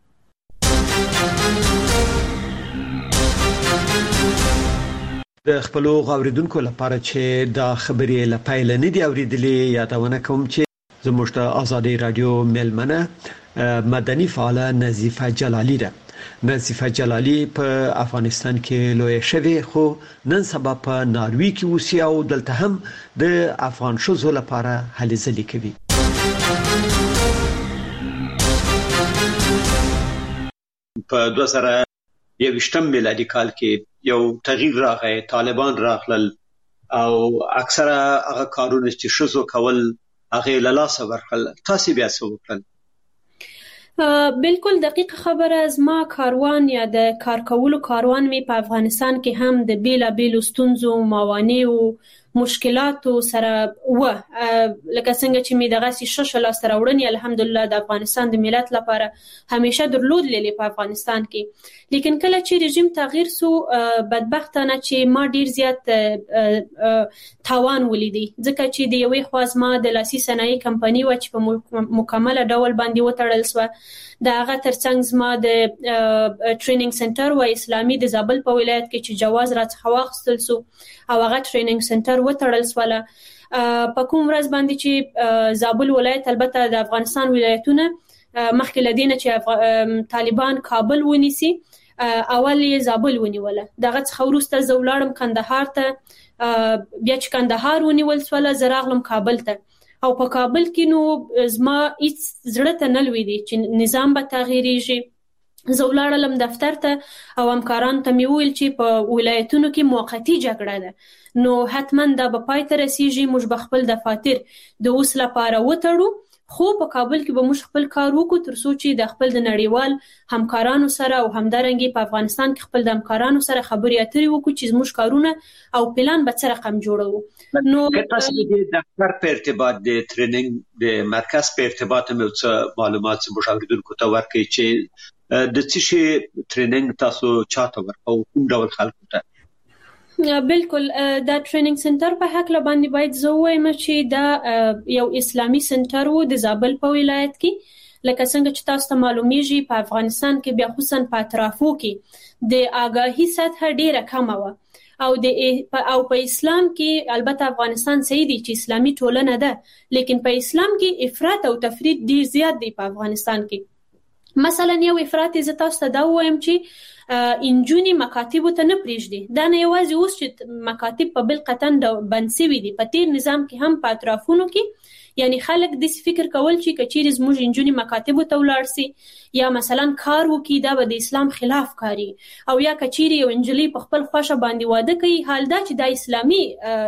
د خپل غوړیدونکو لپاره چې دا خبرې لپاره نه دی اوریدلې یادونه کوم چې زموږ د ازادي رادیو ملمنه مدني فعال نظیفه جلالی ده. نظیفه جلالی په افغانستان کې لوی شوی خو نن سبا په ناروی کې اوسي او دلته هم د افغان شوزو لپاره هلې ځلې کوي. په دوه زره یوویشتم میلادي کال کې یو تغییر راغی، طالبان راغلل او اکثره هغه کارونه چې شوزو کول هغه له لاسه ورکړل. تاسو بیا څه وکړل؟ بالکل دقیق خبره از ما کاروان یا د کار کولو کاروان می په افغانستان کې هم د بیلا بیل ستونزو موانع او مشکلاتو سره و لکه څنګه چې می دغه شش لاس راوړنی الحمدلله د افغانستان د ملت لپاره همیشه درلود للی په افغانستان کې، لیکن کله چې رژیم تغییر سو بدبختانه چې ما ډیر زیات تاوان ولیدي ځکه چې د یوې خواز ما د لاسي صنایع کمپنی و چې په مکمل ډول باندې وټړل سو، دا هغه ترڅنګ زما د ټریننګ سنټر و اسلامي د زابل په ولایت کې چې جواز راڅخه واخیستل سو او هغه ټریننګ سنټر وټړل سواله په کوم ورځ باندې چې زابل ولایت البته د افغانستان ولایتونه مخکې لدینه چې طالبان کابل ونیسي اول یې زابل ونیوله، دغه څخه وروسته زه ولاړم کندهار ته، بیا چې کندهار ونیول سواله زه راغلم کابل ته او په کابل کې نو زما هیڅ زړه ته نه لوېدی چې نظام به تغییریږي. زه ولاړم دفتر ته او همکارانو ته مې وویل چې په ولایتونو کې موقتي جګړه ده نو حتما دا به پای ته رسیږي، موږ به خپل دفاتر د اوس لپاره وتړو خو په کابل کې به موږ خپل کار وکړو تر څو چې د خپل د نړیوال همکارانو سره او همدارنګي په افغانستان کې خپل د همکارانو سره خبرې اترې وکړو چې موږ کارونه او پلان به څه رقم جوړو. نو تاسو د دفتر په ارتباط د ټریننګ د مرکز په ارتباط مې څه معلومات څه مشاوردونکو ته ورکړي چې د څه شي ټریننګ تاسو چاته ورکو کوم ډول خلکو ته؟ بالکل دا ټریننګ سنټر په حق باندې باید زه وایم چې دا یو اسلامي سنټر وو د زابل په ولایت کې، لکه څنګه چې تاسو ته معلومیږي په افغانستان کې بیا خصوصا په اطرافو کې د آگاهی سطح ډیره کمه و او د او په اسلام کې البته افغانستان صحیح دی چې اسلامي ټولنه ده، لیکن په اسلام کې افراط او تفرید ډیر زیات دی په افغانستان کې. مثلا یو افراط ز تاسو ته دا وایم چې انجونی مکاتب ته نه پریږدي، دا نه یوازې اوس چې مکاتب په بل قطن د بند سوي دي، په تیر نظام کې هم په اطرافونو کې یعنی خلک د فکر کول چې کچیر زموږ انجونی مکاتب ته ولاړ سي یا مثلا کار وکي دا به د اسلام خلاف کاری او یا کچیر یو انجلی په خپل خوښه باندې واده کوي، حال دا چې د اسلامي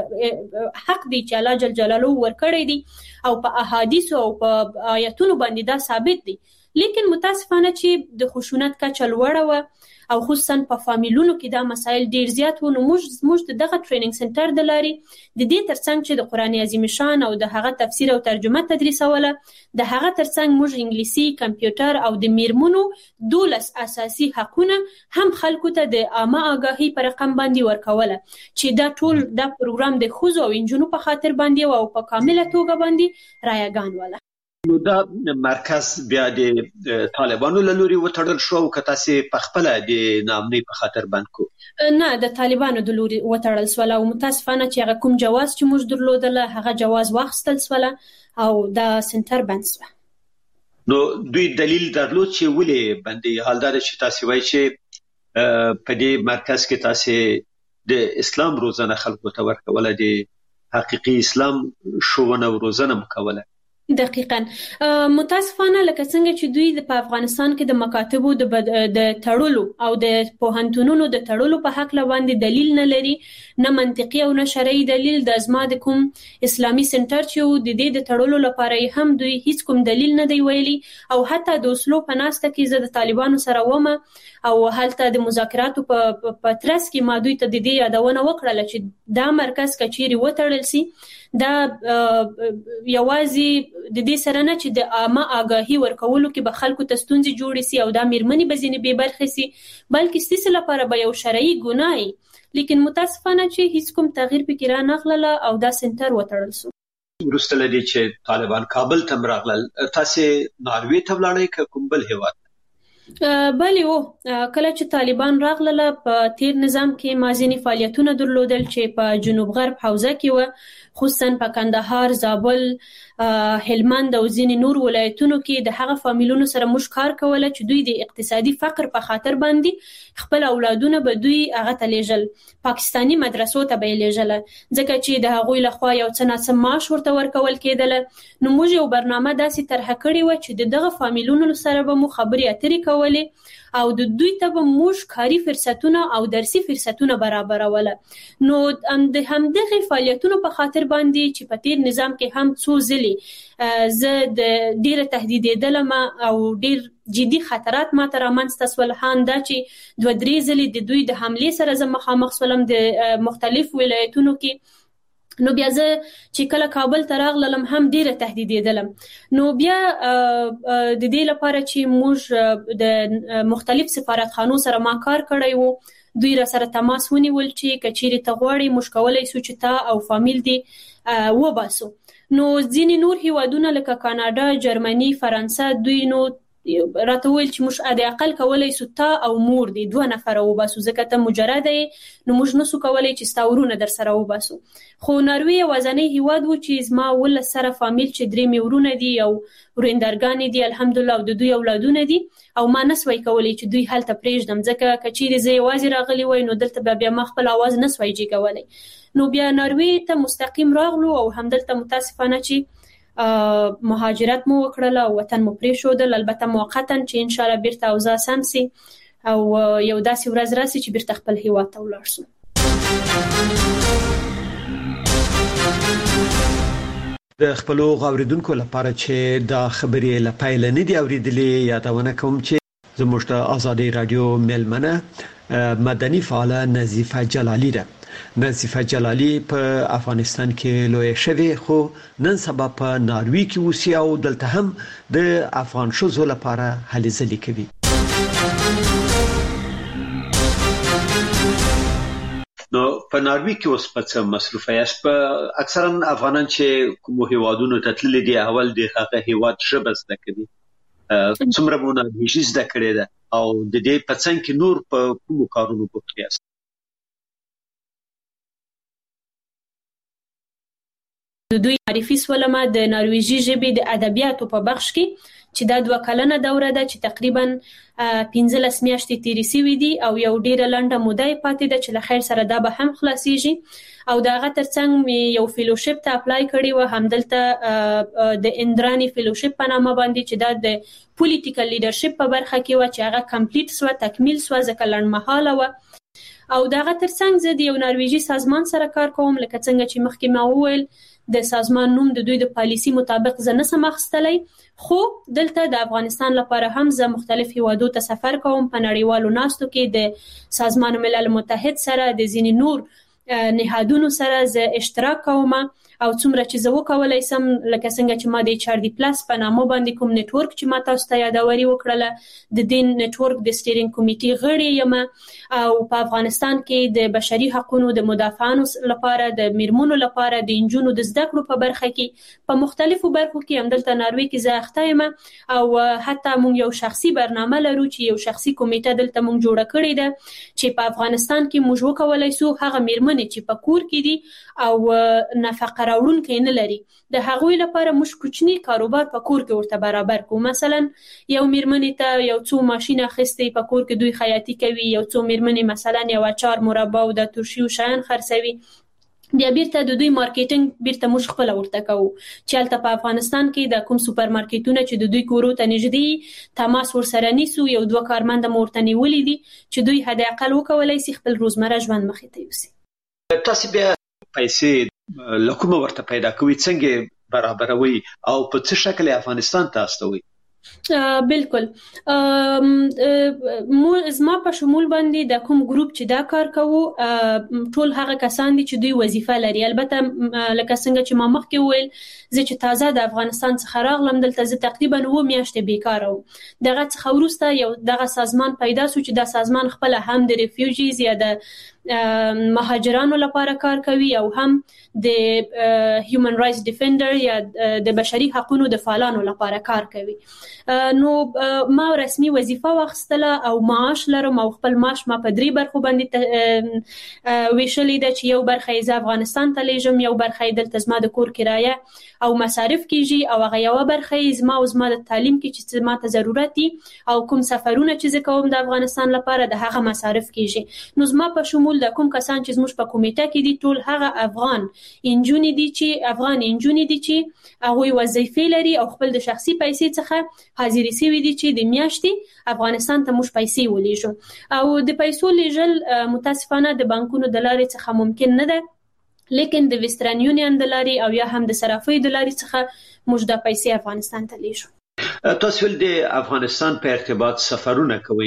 حق دی چې الله جل جلاله ورکړی دی او په احادیث او په آیاتونو باندې دا ثابت دی، لیکن متاسفانه چې د خشونت کچه لوړه و او خصوصا په فامیلونو کې دا مسایل ډیر زیات و. نو موږ موږ دغه ټریننګ سنټر د لاري د دې ترڅنګ چې د قران عظیم شان او د هغه تفسیر او ترجمه تدریسوله، د هغه ترڅنګ موږ انګلیسي، کمپیوټر او د میرمنو دولس اساسي حقونه هم خلکو ته د عامه آگاهی پر رقم باندې ورکوله چې دا ټول دا پروګرام د خوځو او انجونو په خاطر باندې او په کامله توګه باندې رایگان ولا. نو دا مرکز بیا د طالبانو له لوري وټړل شو او که تاسو په خپل د نامنۍ په خاطر بند کو؟ نه، د طالبانو د لوري وټړل سو او متاسفانه چې هغه کوم جواز چې موږ درلودله هغه جواز واخیستل سو او دا سنټر بند سو. نو دوی دلیل درلود چې ولې باندې حال دا چې تاسو وایي چې په دې مرکز کې تاسو د اسلام روزنه خلکو ته ورکوله دي حقيقي اسلام شوونه روزنه مکوله دقیقاً متاسفانه لکه څنګه چې دوی په افغانستان کې د مکاتبو د د تړلو او د پوهنتونونو د تړلو په حق لوندې دلیل نه لري نه منطقي او نه شرعي دلیل د ازما د کوم اسلامي سنټر چې د دې د تړلو لپاره هم دوی هیڅ کوم دلیل نه دی ویلي او حتی د اوسلو په ناسته کې زه د طالبانو سره ومه او هلته د مذاکراتو په پترس کې ما دوی ته د دې یادونه وکړه چې دا مرکز کچيري وتړل سي دا یوازي د دې سره نه چې د عامه آگاهي ورکولو کې به خلکو ته ستونزې جوړې سي او دا میرمنې به ځینې بې برخې سي بلکې ستاسو لپاره به یو شرعي ګناه لیکن متاسفانه چې هیڅ کوم تغییر پکې را نغله او دا سنټر وتړل سو ورسته لدی چې طالبان کابل ته راغلل تاسو ناروې ته ولاړې کوم بل هیواد بله و کله چې طالبان راغله په تیر نظام کې مازینی فعالیتونه درلودل چې په جنوب غرب حوزه کې و خصوصا په کندهار، زابل، هلمند او ځینې نور ولایتونو کې د هغه فامیلونو سره موږ کار کوله چې دوی د اقتصادي فقر په خاطر باندې خپل اولادونه به دوی هغه ته لیږل پاکستانی مدرسو ته به لیږل ځکه چې د هغوی لخوا یو څه ناسم معاش ورته ورکول کېدل نو موږ یو برنامه داسې طرح کړې و چې دغه فامیلونو سره به مو خبرې اترې کولې او د دوی ته به موږ کاري فرصتونه او درسي فرصتونه برابروله نو د همدغه فعالیتونو په خاطر باندې چې په تیر نظام کې هم څو ځلې زه د ډیره تهدیدېدلم او ډیر جدي خطرات ما ته رامنځته سول هان دا چې دوه درې ځلې د دوی د حملې سره زه مخامخ سولم د مختلف ولایتونو کې نو بیا زه چې کله کابل ته راغلم هم ډیره تهدیدېدلم نو بیا د دې لپاره چې موږ د مختلف سفارتخانو سره ما کار کړی وو دوی را سره تماس ونیول چې کچېری ته غواړي موږ کولای شو چې تا او فامیل دی وباسو نو ځینې نور هیوادونه لکه کاناډا، جرمني، فرانسه دوی نو راته ویل چې موږ د اقل کولای سو تا او مور دي دوه نفر وباسو ځکه ته مجرد یې نو موږ نسو کولای چې ستا ورونه در سره وباسو خو ناروی وزنی هیواد و چې زما ول سره فامیل چې درې میورونه دي او ورندرګان دي الحمدلله او د دوی اولادونه دي او ما نسوي کولای چې دوی حالت پرېږدم ځکه کچېری زه یوازې راغلی وای نو دلته بیا ما خپل आवाज نسوي جی کولای نو بیا ناروی ته مستقیم راغلو او همدلته متاسفانه چې مهاجرت مو وکړل او وطن مو پرې شو البته موقتا چې ان شاء الله بیرته اوضاع سم سي او یو داسې ورځ راسي چې بیرته خپل هیواد ته ولاړ شو د خپل غوړیدونکو لپاره چې دا خبرې لپاره نه دی اوریدلې یادونه کوم چې زموږ ته ازادي رادیو ملمنه مدني فعال نظیفه جلالی ده نظیفه جلالی په افغانستان کې لوی شوی خو نن سبا په ناروی کې اوسي او دلته هم د افغان شوزو لپاره هلې ځلې کوي نو په ناروی کې اوس په څه مصروفه یاست په اکثرا افغانان چې کوم هیوادونو ته تللي دي اول د هغه هیواد ژبه زده کوي څومره مونږ هیڅ زده کړې ده او د دې په څنګ کې نور په کوم کارونو بوخت یاست د دوی معرفي سولمه د نارویجي ژبې د ادبیاتو په بخش کې چې دا دوه کلنه دوره ده چې تقریبا پنځلس میاشتې تیرې شوې دي او یو ډیره لنډه موده پاتې ده چې له خیر سره دا به هم خلاصيږي او دا غا ترڅنګ مې یو فیلوشپ ته اپلای کړی و همدلته د اندرانی فیلوشپ په نامه باندې چې دا د پولیټیکل لیډرشپ په برخه کې و چې هغه کمپلیټ سو تکمیل سو ځکه لړمحاله و او دا غا ترڅنګ زه د یو نارویجي سازمان سره کار کوم لکه څنګه چې مخکې ما وویل د سازمان نوم د دوی د پالیسی مطابق زه نسم اخیستلی خو دلته د افغانستان لپاره هم زه مختلف هیوادو ته سفر کوم په نړیوالو ناستو کې د سازمان ملل متحد سره د ځینې نور نهادونو سره زه اشتراک کوم او څومره چې زه وکولای سم لکه څنګه چې ما د ایچ ار ډي پلس په نامه باندې کوم نتورک چې ما تاسو ته یادوري وکړله د دین نتورک د سټیرینګ کمیټې غړی یم او په افغانستان کې د بشري حقوقو د مدافعانو لپاره د میرمنو لپاره د انجونو د زده کړو په برخه کې په مختلفو برخو کې همدلته ناروی کې زه اخته یم او حتی موږ یو شخصي برنامه لرو چې یو شخصي کمیټه دلته موږ جوړه کړې ده چې په افغانستان کې موږ وکولای سو هغه میرمنې چې په کور کې دي او نفقه څخه راوړونکي نه لري د هغوی لپاره موږ کوچني کاروبار په کور کې ورته برابر کوو. مثلا یو میرمنې ته یو څو ماشین اخیستې په کور کې دوی خیاطي کوي، یو څو میرمنې مثلا یو اچار مربا او د ترشیو شیان خرڅوي، بیا بیرته د دوی مارکیټینګ بیرته موږ خپل ورته کوو چې هلته په افغانستان کې د کوم سوپر مارکیټونه چې د دوی کورو ته نږدې تماس ورسره نیسو، یو دوه کارمند مو ورته نیولي دي چې دوی حد اقل وکولای شي خپل روزمره ژوند مخې ته یوسي. تاسو بیا پیسې له کومه ورته پیدا کوئ، څنګه برابروي او په څه شکل افغانستان ته استوي؟ بالکل مو زما په شمول باندې د کوم ګروپ چې دا کار کوو ټول هغه کسان دي چې دوی وظیفه لري. البته لکه څنګه چې ما مخکې وویل زه چې تازه د افغانستان څخه راغلم دلته زه تقریبا اوه میاشتې بیکاره وم. دغه څخه وروسته یو دغه سازمان پیدا شو چې دا سازمان خپل هم د ریفیوجیز یا د مهاجرانو لپاره کار کوي او هم د هیومن رائټس ډیفندر یا د بشري حقوقو د فعالانو لپاره کار کوي. نو ما رسمي وظیفه واخیستله او معاش لرم او خپل معاش ما په درې برخو باندې ویشلې ده چې یو برخه یې افغانستان ته لیږم، یو برخه یې دلته زما د کور کرایه او مصارف کیږي، او هغه یو برخه یې زما او زما د تعلیم کې چې ما ته ضرورت دي او کوم سفرونه چې زه کوم د افغانستان لپاره د هغه مصارف کیږي. نو زما په شمول د کوم کسان چې زموږ په کمیټه کې دي ټول هغه افغان انجونې دي چې افغان انجونې دي چې هغوی وظیفې لري او خپل د شخصي پیسې څخه حاضرې شوي دي چې د میاشتې افغانستان ته موږ پیسې ولیږو. او د پیسو لیږل متاسفانه د بانکونو د لارې څخه ممکن نه ده، لیکن د ویسټرن یونین د لارې او یا هم د صرافۍ د لارې څخه موږ د پیسې افغانستان ته لیږو. تاسو ول د افغانستان په ارتباط سفرونه کوي،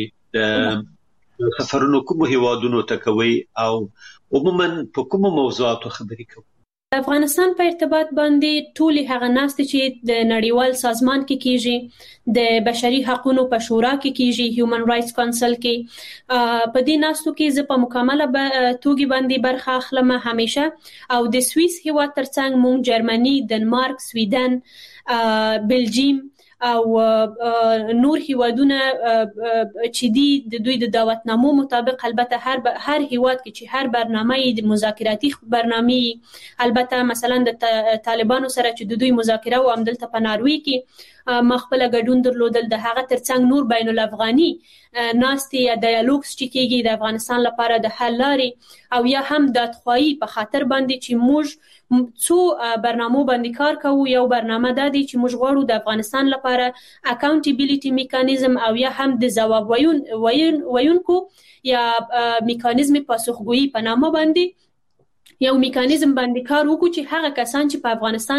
د سفرونو کوم هیوادونو ته کوي او عموما په کوم موضوعاتو خبرې کوي؟ د افغانستان په ارتباط باندې ټول هغه ناستې چې د نړیوال سازمان کې کیږي، د بشري حقوقو په شورا کې کیږي، هیومن رائټس کونسل کې، په دې ناستو کې زه په مکمله توګه باندې برخه اخلم همیشه. او د سویس هیواد ترڅنګ مونږ جرمني، دنمارک، سویډن، بلجیم او نور هیوادونه چې دي د دوی د دعوتنامو مطابق، البته هر ب... هر هیواد کې چې هر برنامه د مذاکراتي برنامه، البته مثلا د طالبانو سره چې د دوی مذاکره و همدلته په ناروی کې ما خپل ګډون درلودل، د هغه ترڅنګ نور بین الافغاني ناستې یا ډایالوګز چې کېږي د افغانستان لپاره د حل لارې او یا هم د دادخواهي په خاطر باندې چې موږ څو برنامو باندې کار کوو. یو برنامه دا دی چې موږ غواړو د افغانستان لپاره اکاونټیبیلیټي میکانیزم او یا هم د ځواب ویون ویون ویونکو یا میکانیزم پاسخګویي په نامه باندې یو میکانیزم باندې کار وکړو چې هغه کسان چې په افغانستان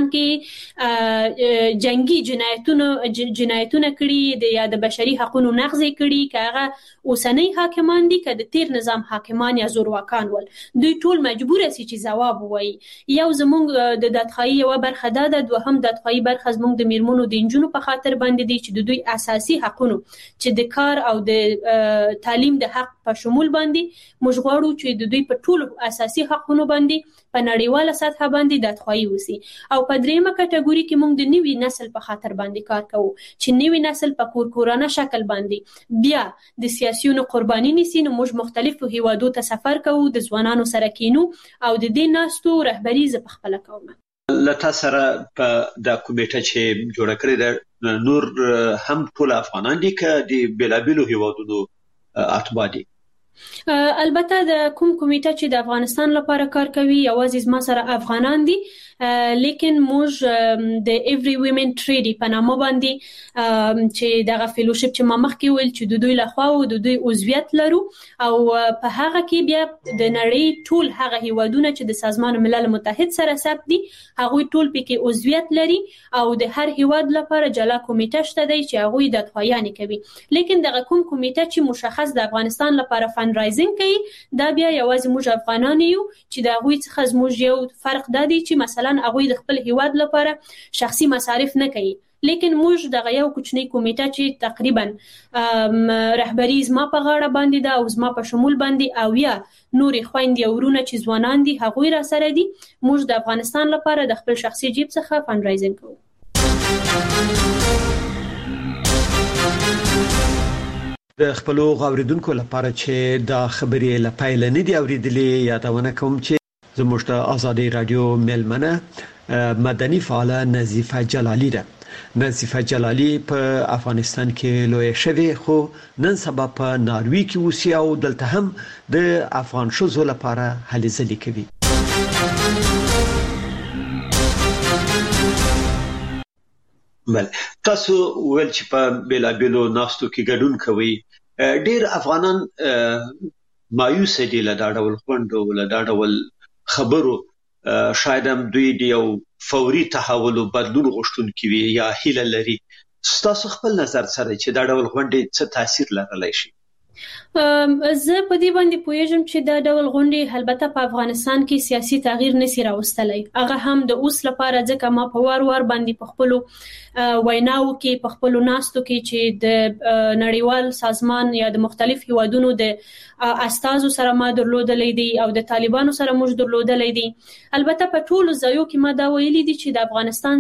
کې جنگي جنایتونه جنایتونه کړي دي یا د بشري حقوقو نقض کړي، که هغه اوسنۍ حاکمان دي که د تیر نظام حاکمان یا زورواکان ول، دوی ټول مجبور سي چې ځواب ووایي. یو زموږ د دادخواهي یو برخه ده، د دوهم دادخواهي برخه زموږ د میرمنو د انجونو په خاطر باندې دي چې د دوی اساسي حقوقو چې د کار او د تعلیم د حق په شمول باندې موږ غواړو چې د دوی په ټول اساسي حقوقو باندې په نړیواله سطح باندې دادخواهي وسی. او په دریمه کټګوري کې موږ د نوي نسل په خاطر باندې کار کوو چې نوي نسل په کورکورانه شکل باندې بیا د سیاسيونو قرباني نيسي. نو موږ مختلفو هیوادو ته سفر کوو، د ځوانانو سره کینو او د دې ناستو رهبری ز په خپل کوم. لته سره په د کمیټه چې جوړ کړی د نور هم ټول افغانان دي که د بلابلو هیوادونو اتباع دي؟ البته د کوم کمیټه چې د افغانستان لپاره کار کوي یوازې ما سره افغانان دي، لیکن موږ د ایوری ویمن ټریډي په نامه باندې چې دغه فیلوشپ چې ما مخکې ویل چې د دوی لخوا او د دوی عضویت لرو او په هغه کې بیا د نړۍ ټول هغه هیوادونه چې د سازمان ملل متحد سره ثبت دي هغوی ټول پکې عضویت لري او د هر هیواد لپاره جلا کمیټه شته دی چې هغوی د دادخواهیانې کوي. لیکن دغه کوم کمیټه چې مشخص د افغانستان لپاره فند رایزینګ کوي دا بیا یوازې موږ افغانان یو چې د هغوی څخه زموږ یو فرق دا دی چې مثلا هغوی د خپل هیواد لپاره شخصي مصارف نه کوي، لیکن موږ دغه یو کوچنی کمیټه چې تقریبا رهبری زما په غاړه باندې ده او زما په شمول باندې او یا نورې خويندې او ورونه چې ځوانان دي هغوی را سره دي، موږ د افغانستان لپاره د خپل شخصي جیب څخه فند رایزینګ کوو. د خپلو غوړیدونکو لپاره چې دا خبرې لپاره نه دی اوریدلې یادونه کوم چې زموږ د ازادي رادیو ملمنه مدني فعاله نظیفه جلالی ده. نظیفه جلالی په افغانستان کې لوی شوی خو نن سبا په ناروی کې اوسي او دلته هم د افغان شوزو لپاره هلې ځلې کوي. بل تاسو ول چې په بلابلو ناستو کې ګډون کوي ډیر افغانان مایوس دي له دا ډول خوندو له دا ډول خبرو شاید هم دوی د یو فوري تحول او بدلون غوښتونکي وي یا هیله لري. تاسو خپل نظر سره چې دا ډول غونډې څه تاثیر لرلی شي؟ زه په دې باندې پوهیږم چې دا ډول غونډې البته په افغانستان کې سیاسي تغییر نشي راوستلی. هغه هم د اوس لپاره ځکه ما په وار وار باندې په خپل ویناو کې په خپل ناستو کې چې د نړیوال سازمان یا د مختلف هیوادونو د استازو سره ما درلودلې دي او د طالبانو سره موږ درلودلې دي. البته په ټولو ځایو کې ما دا ویلي دي چې د افغانستان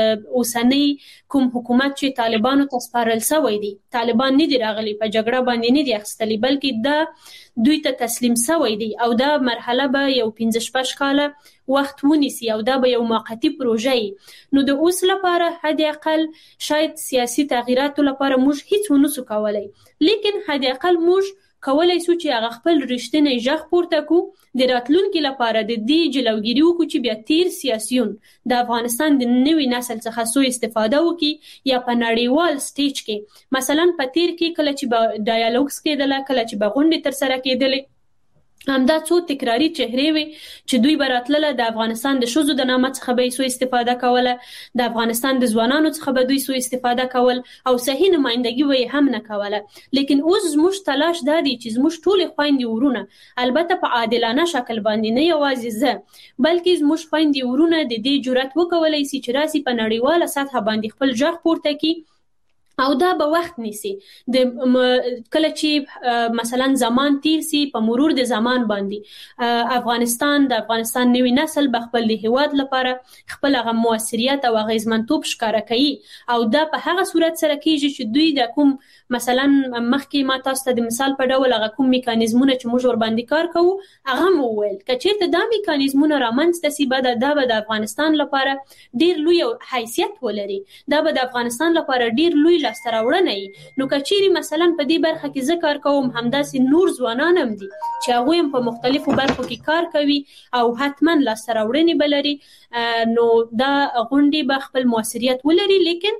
اوسنۍ کوم حکومت چې طالبانو ته سپارل شوی دی، طالبان نه دي راغلي په جګړه باندې نه دي اخستلي، بلکې دا دوی ته تسلیم شوی دی او دا مرحله به یو پنځه شپږ کاله وخت ونیسي او دا به یو موقتی پروژه وي. نو د اوس لپاره حد اقل شاید سیاسي تغییراتو لپاره موږ هیڅ ونسو کولای، لیکن حد اقل موږ کولای شو چې هغه خپل رښتینی ژغ پورته کو د راتلونکي لپاره د دې جلوګیری وکړو چې بیا تیر سیاسيون د افغانستان د نوي نسل څخه سو استفاده وکړي یا په نړیوال سټیج کې مثلا په تیر کې کله چې به ډایالوګز کېدل کله چې به غونډې تر سره کېدل همدا څو تکراری چهرې وي چې دوی براتله د افغانستان د شوزو د نامه څخه به سو استفاده کوله، د افغانستان د ځوانانو څخه به دوی سو استفاده کول او صحیح نمائندګي وي هم نه کوله. لیکن اوس زموږ تلاش دا دی چې زموږ ټول خويندې ورونه البته په عادلانه شکل باندې نه یوازې زه بلکې زموږ خويندې ورونه د دې جرأت وکولای شي چې راسي په نړیواله سطح باندې خپل ژغ پورته کړي او دا به وخت نیسي. د کله چې مثلا زمان تیر سي په مرور د زمان باندې افغانستان د افغانستان نوی نسل به خپل د هیواد لپاره خپل هغه موثریت او غیزمنتوب ښکاره کوي او دا په هغه صورت سره کیږي چې دوی د کوم مثلا مخکې ما تاسو ته د مثال په ډول هغه کوم میکانیزمونه چې موږ ور باندې کار کوو هغه مو ویل کچېرته دا میکانیزمونه رامنځته سي بعد دا به د افغانستان لپاره ډیر لوی حیثیت ولري، دا به د افغانستان لپاره ډیر لوی لاسته نو کچيري مثلا په دې برخه کې ذکر کوم همداسې نور ځوانان هم دي چې هغه هم په مختلفو برخو کې کار کوي او حتما لاسته بلري. نو دا غونډې به خپل موثریت ولري لیکن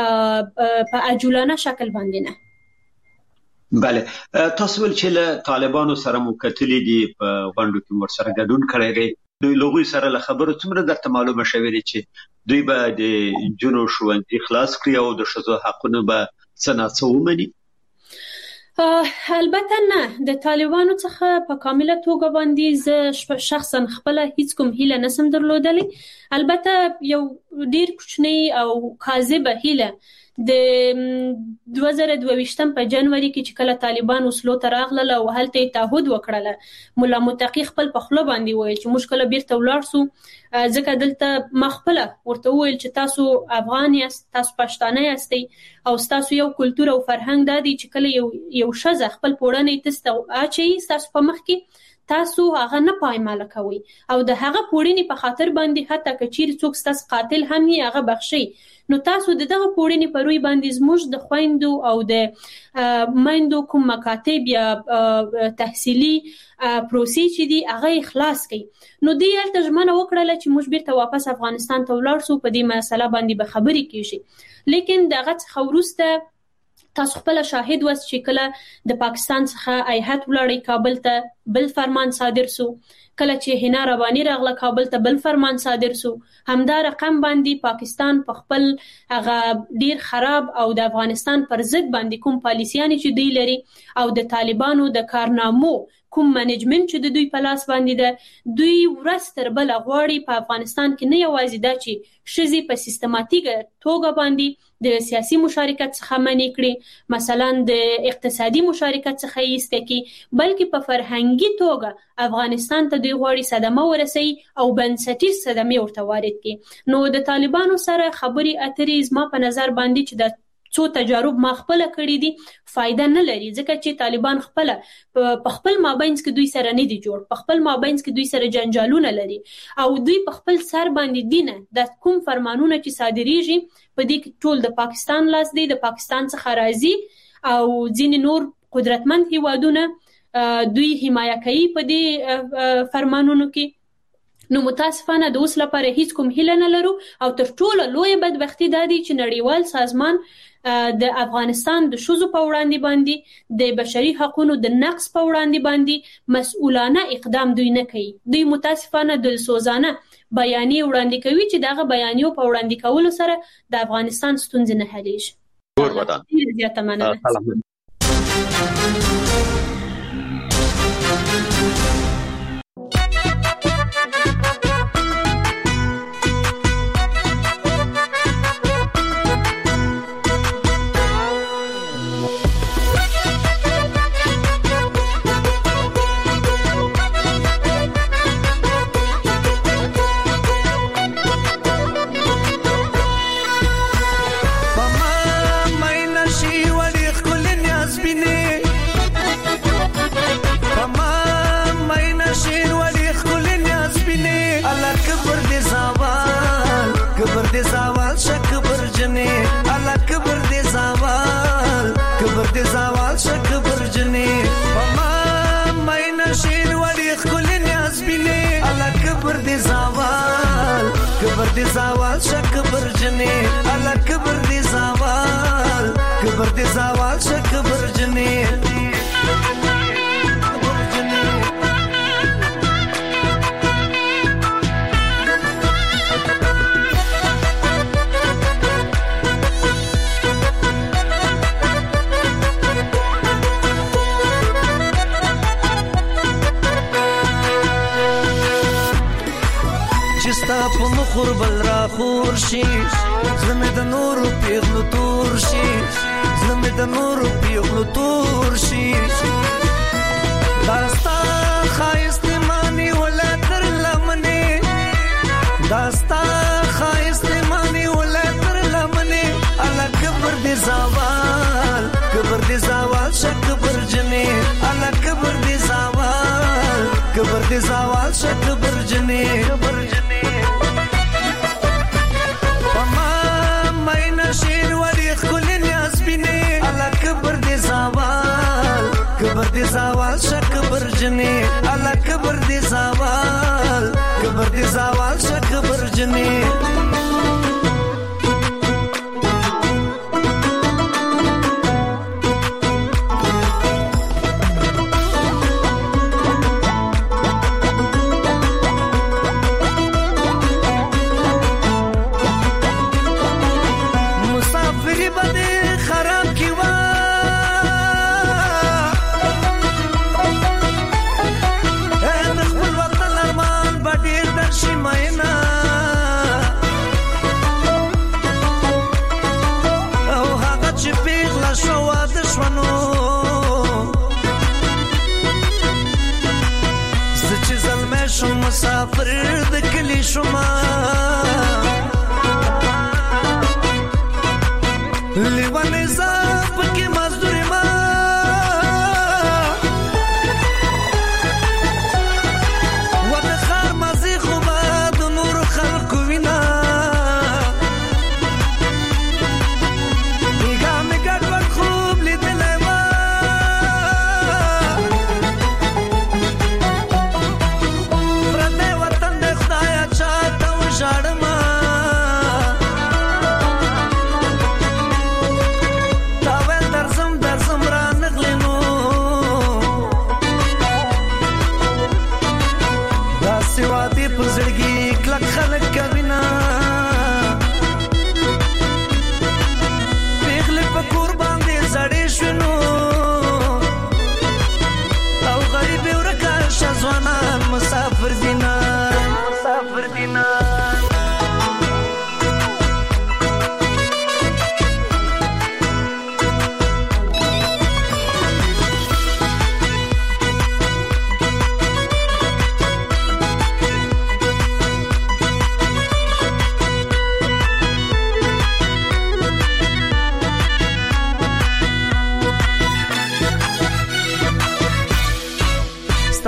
په عجولانه شکل باندې نه. بله تاسو ول چې له طالبانو سره مو کتلې دي په غونډو کې ورسره ګډون کړی دی، دوی لوګوي سره له خبرو څومره درته معلومه شوې دي چې دوی به د جنو ښوونځي خلاص کړي او د ښځو حقونه به څه نه څه ومني؟ البته نه، د طالبانو څخه په کامله توګه باندې زه شخصا خپل هیڅ کوم هیله نسم درلودلی. البته یو ډیر کوچنی او کاذبه هیله د دوه زره دوه ویشتم په جنوري کې چې کله طالبان وسلو ته راغله او هلته تعهد وکړله مولا متقی خپل په خپل باندې ویل چې موږ کله بیرته ولاړ سو ځکه دلته مخبله ورته ویل چې تاسو افغان یاست، تاسو پښتانه یاستئ او تاسو یو کلچر او فرهنګ دادی چې کله یو یو شزه خپل پوړنې تاسو اچي تاسو په مخ کې تاسو هغه نه پایماله کوي او د هغه پوړنې په خاطر باندې حتی کچیر څوک تاسو قاتل هم یې هغه بخشي نو تاسو دغه پوړنې په روی باندې زموږ د خويندو او د مایندو کوم مکاتب یا تحصیلي پروسې چې دی هغه اخلاص کړي. نو دی هلته ژمنه وکړه چې موږ بیرته واپس افغانستان ته ولاړ شو په دې مسله باندې به خبرې کیږي. لیکن دغه څخه وروسته تاسو خپل شاهد واست چې کله د پاکستان څخه ایهات ولاړی کابل ته بل فرمان صادر سو، کله چې هنا ربانی راغله کابل ته بل فرمان صادر سو، همدا رقم باندې پاکستان په خپل هغه ډیر خراب او د افغانستان پر ضد باندې کوم پالیسیانی چې دی لري او د طالبانو د کارنامو کوم منیجمنت چې د دوی په لاس باندې ده دوی ورستر بل غواړي په افغانستان کې نه یوازې دا چې شذې په سیستماتیک توګه باندې د سیاسي مشارکت څخه منې کړي، مثلا د اقتصادي مشارکت څخه یې استکی، بلکې په فرهنګي توګه افغانستان ته دوی غواړي صدمه ورسي او بنسټیز صدمه ورته وارد کړي. نو د طالبانو سره خبري اترې زما په نظر باندې چې د څو تجارب ما خپل کړی دي فائدہ نه لري ځکه چې طالبان خپل په خپل مابینس کې دوی سره نه دي جوړ په خپل مابینس کې دوی سره جنجالونه لري او دوی په خپل سر باندې دینه د کوم فرمانونه چې صادریږي په دې کې ټول د پاکستان لاس دی د پاکستان څخه راځي او ځینې نور قدرتمند هیوادونه دوی حمایه کوي په دې فرمانونو کې نو متاسفانه د اوس لپاره هیڅ کوم هیله نه لرو او تر ټولو لویه بدبختي دا دی چې نړیوال سازمان د افغانستان د ښځو په وړاندې باندې د بشري حقوقو د نقض په وړاندې باندې مسؤلانه اقدام دوی نه کوي دوی متاسفانه د سوزانه بیانیې وړاندې کوي چې دغه بیانیو په وړاندې کولو سره د افغانستان ستونزې نه حلیږي ډېر ودان زیاته مننه کبر دی زوال شک برجنی الا کبر دی زوال کبر دی زوال شک برجنی په مخور بل را خور شي زمه د نور پیغلو تور شي زمه د نور پیغلو تور شي داستا خایست مانی ولا تر لمنه داستا خایست مانی ولا تر لمنه الا کبر دی زوال کبر دی زوال شک برجنی الا کبر دی زوال کبر دی زوال شک برجنی برجنی شیر وری خلین یاسبینه الا کبر دی زوال کبر دی زوال شک برجنی الا کبر دی زوال کبر دی زوال شک برجنی مسافر د کلی شما لیوانه زاپ کې مزدوري ما و د خار مزي خو د نور خلق وینا میګه میګه ور خوب لیدلای ما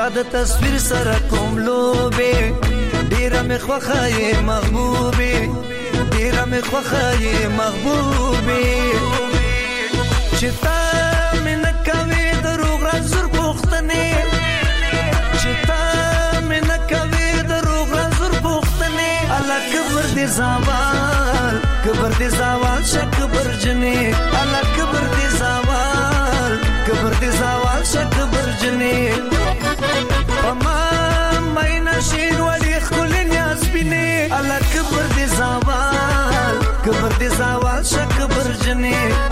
د تصویر سره کوم لوبه ډیره مې خوخه یې محبوبي ډیره مې خوخه یې محبوبي چې تا مې نه کوي دروغ رازور پوښتنې چې تا مې نه کوي دروغ رازور پوښتنې الله کبر دې زوال کبر دې زوال شک برجنې الله کبر دې زوال کبر دې زوال شک برجنې پما مې نشین وړي خل نیاز بینه الله کبر دې زوال کبر دې زوال شک برجنې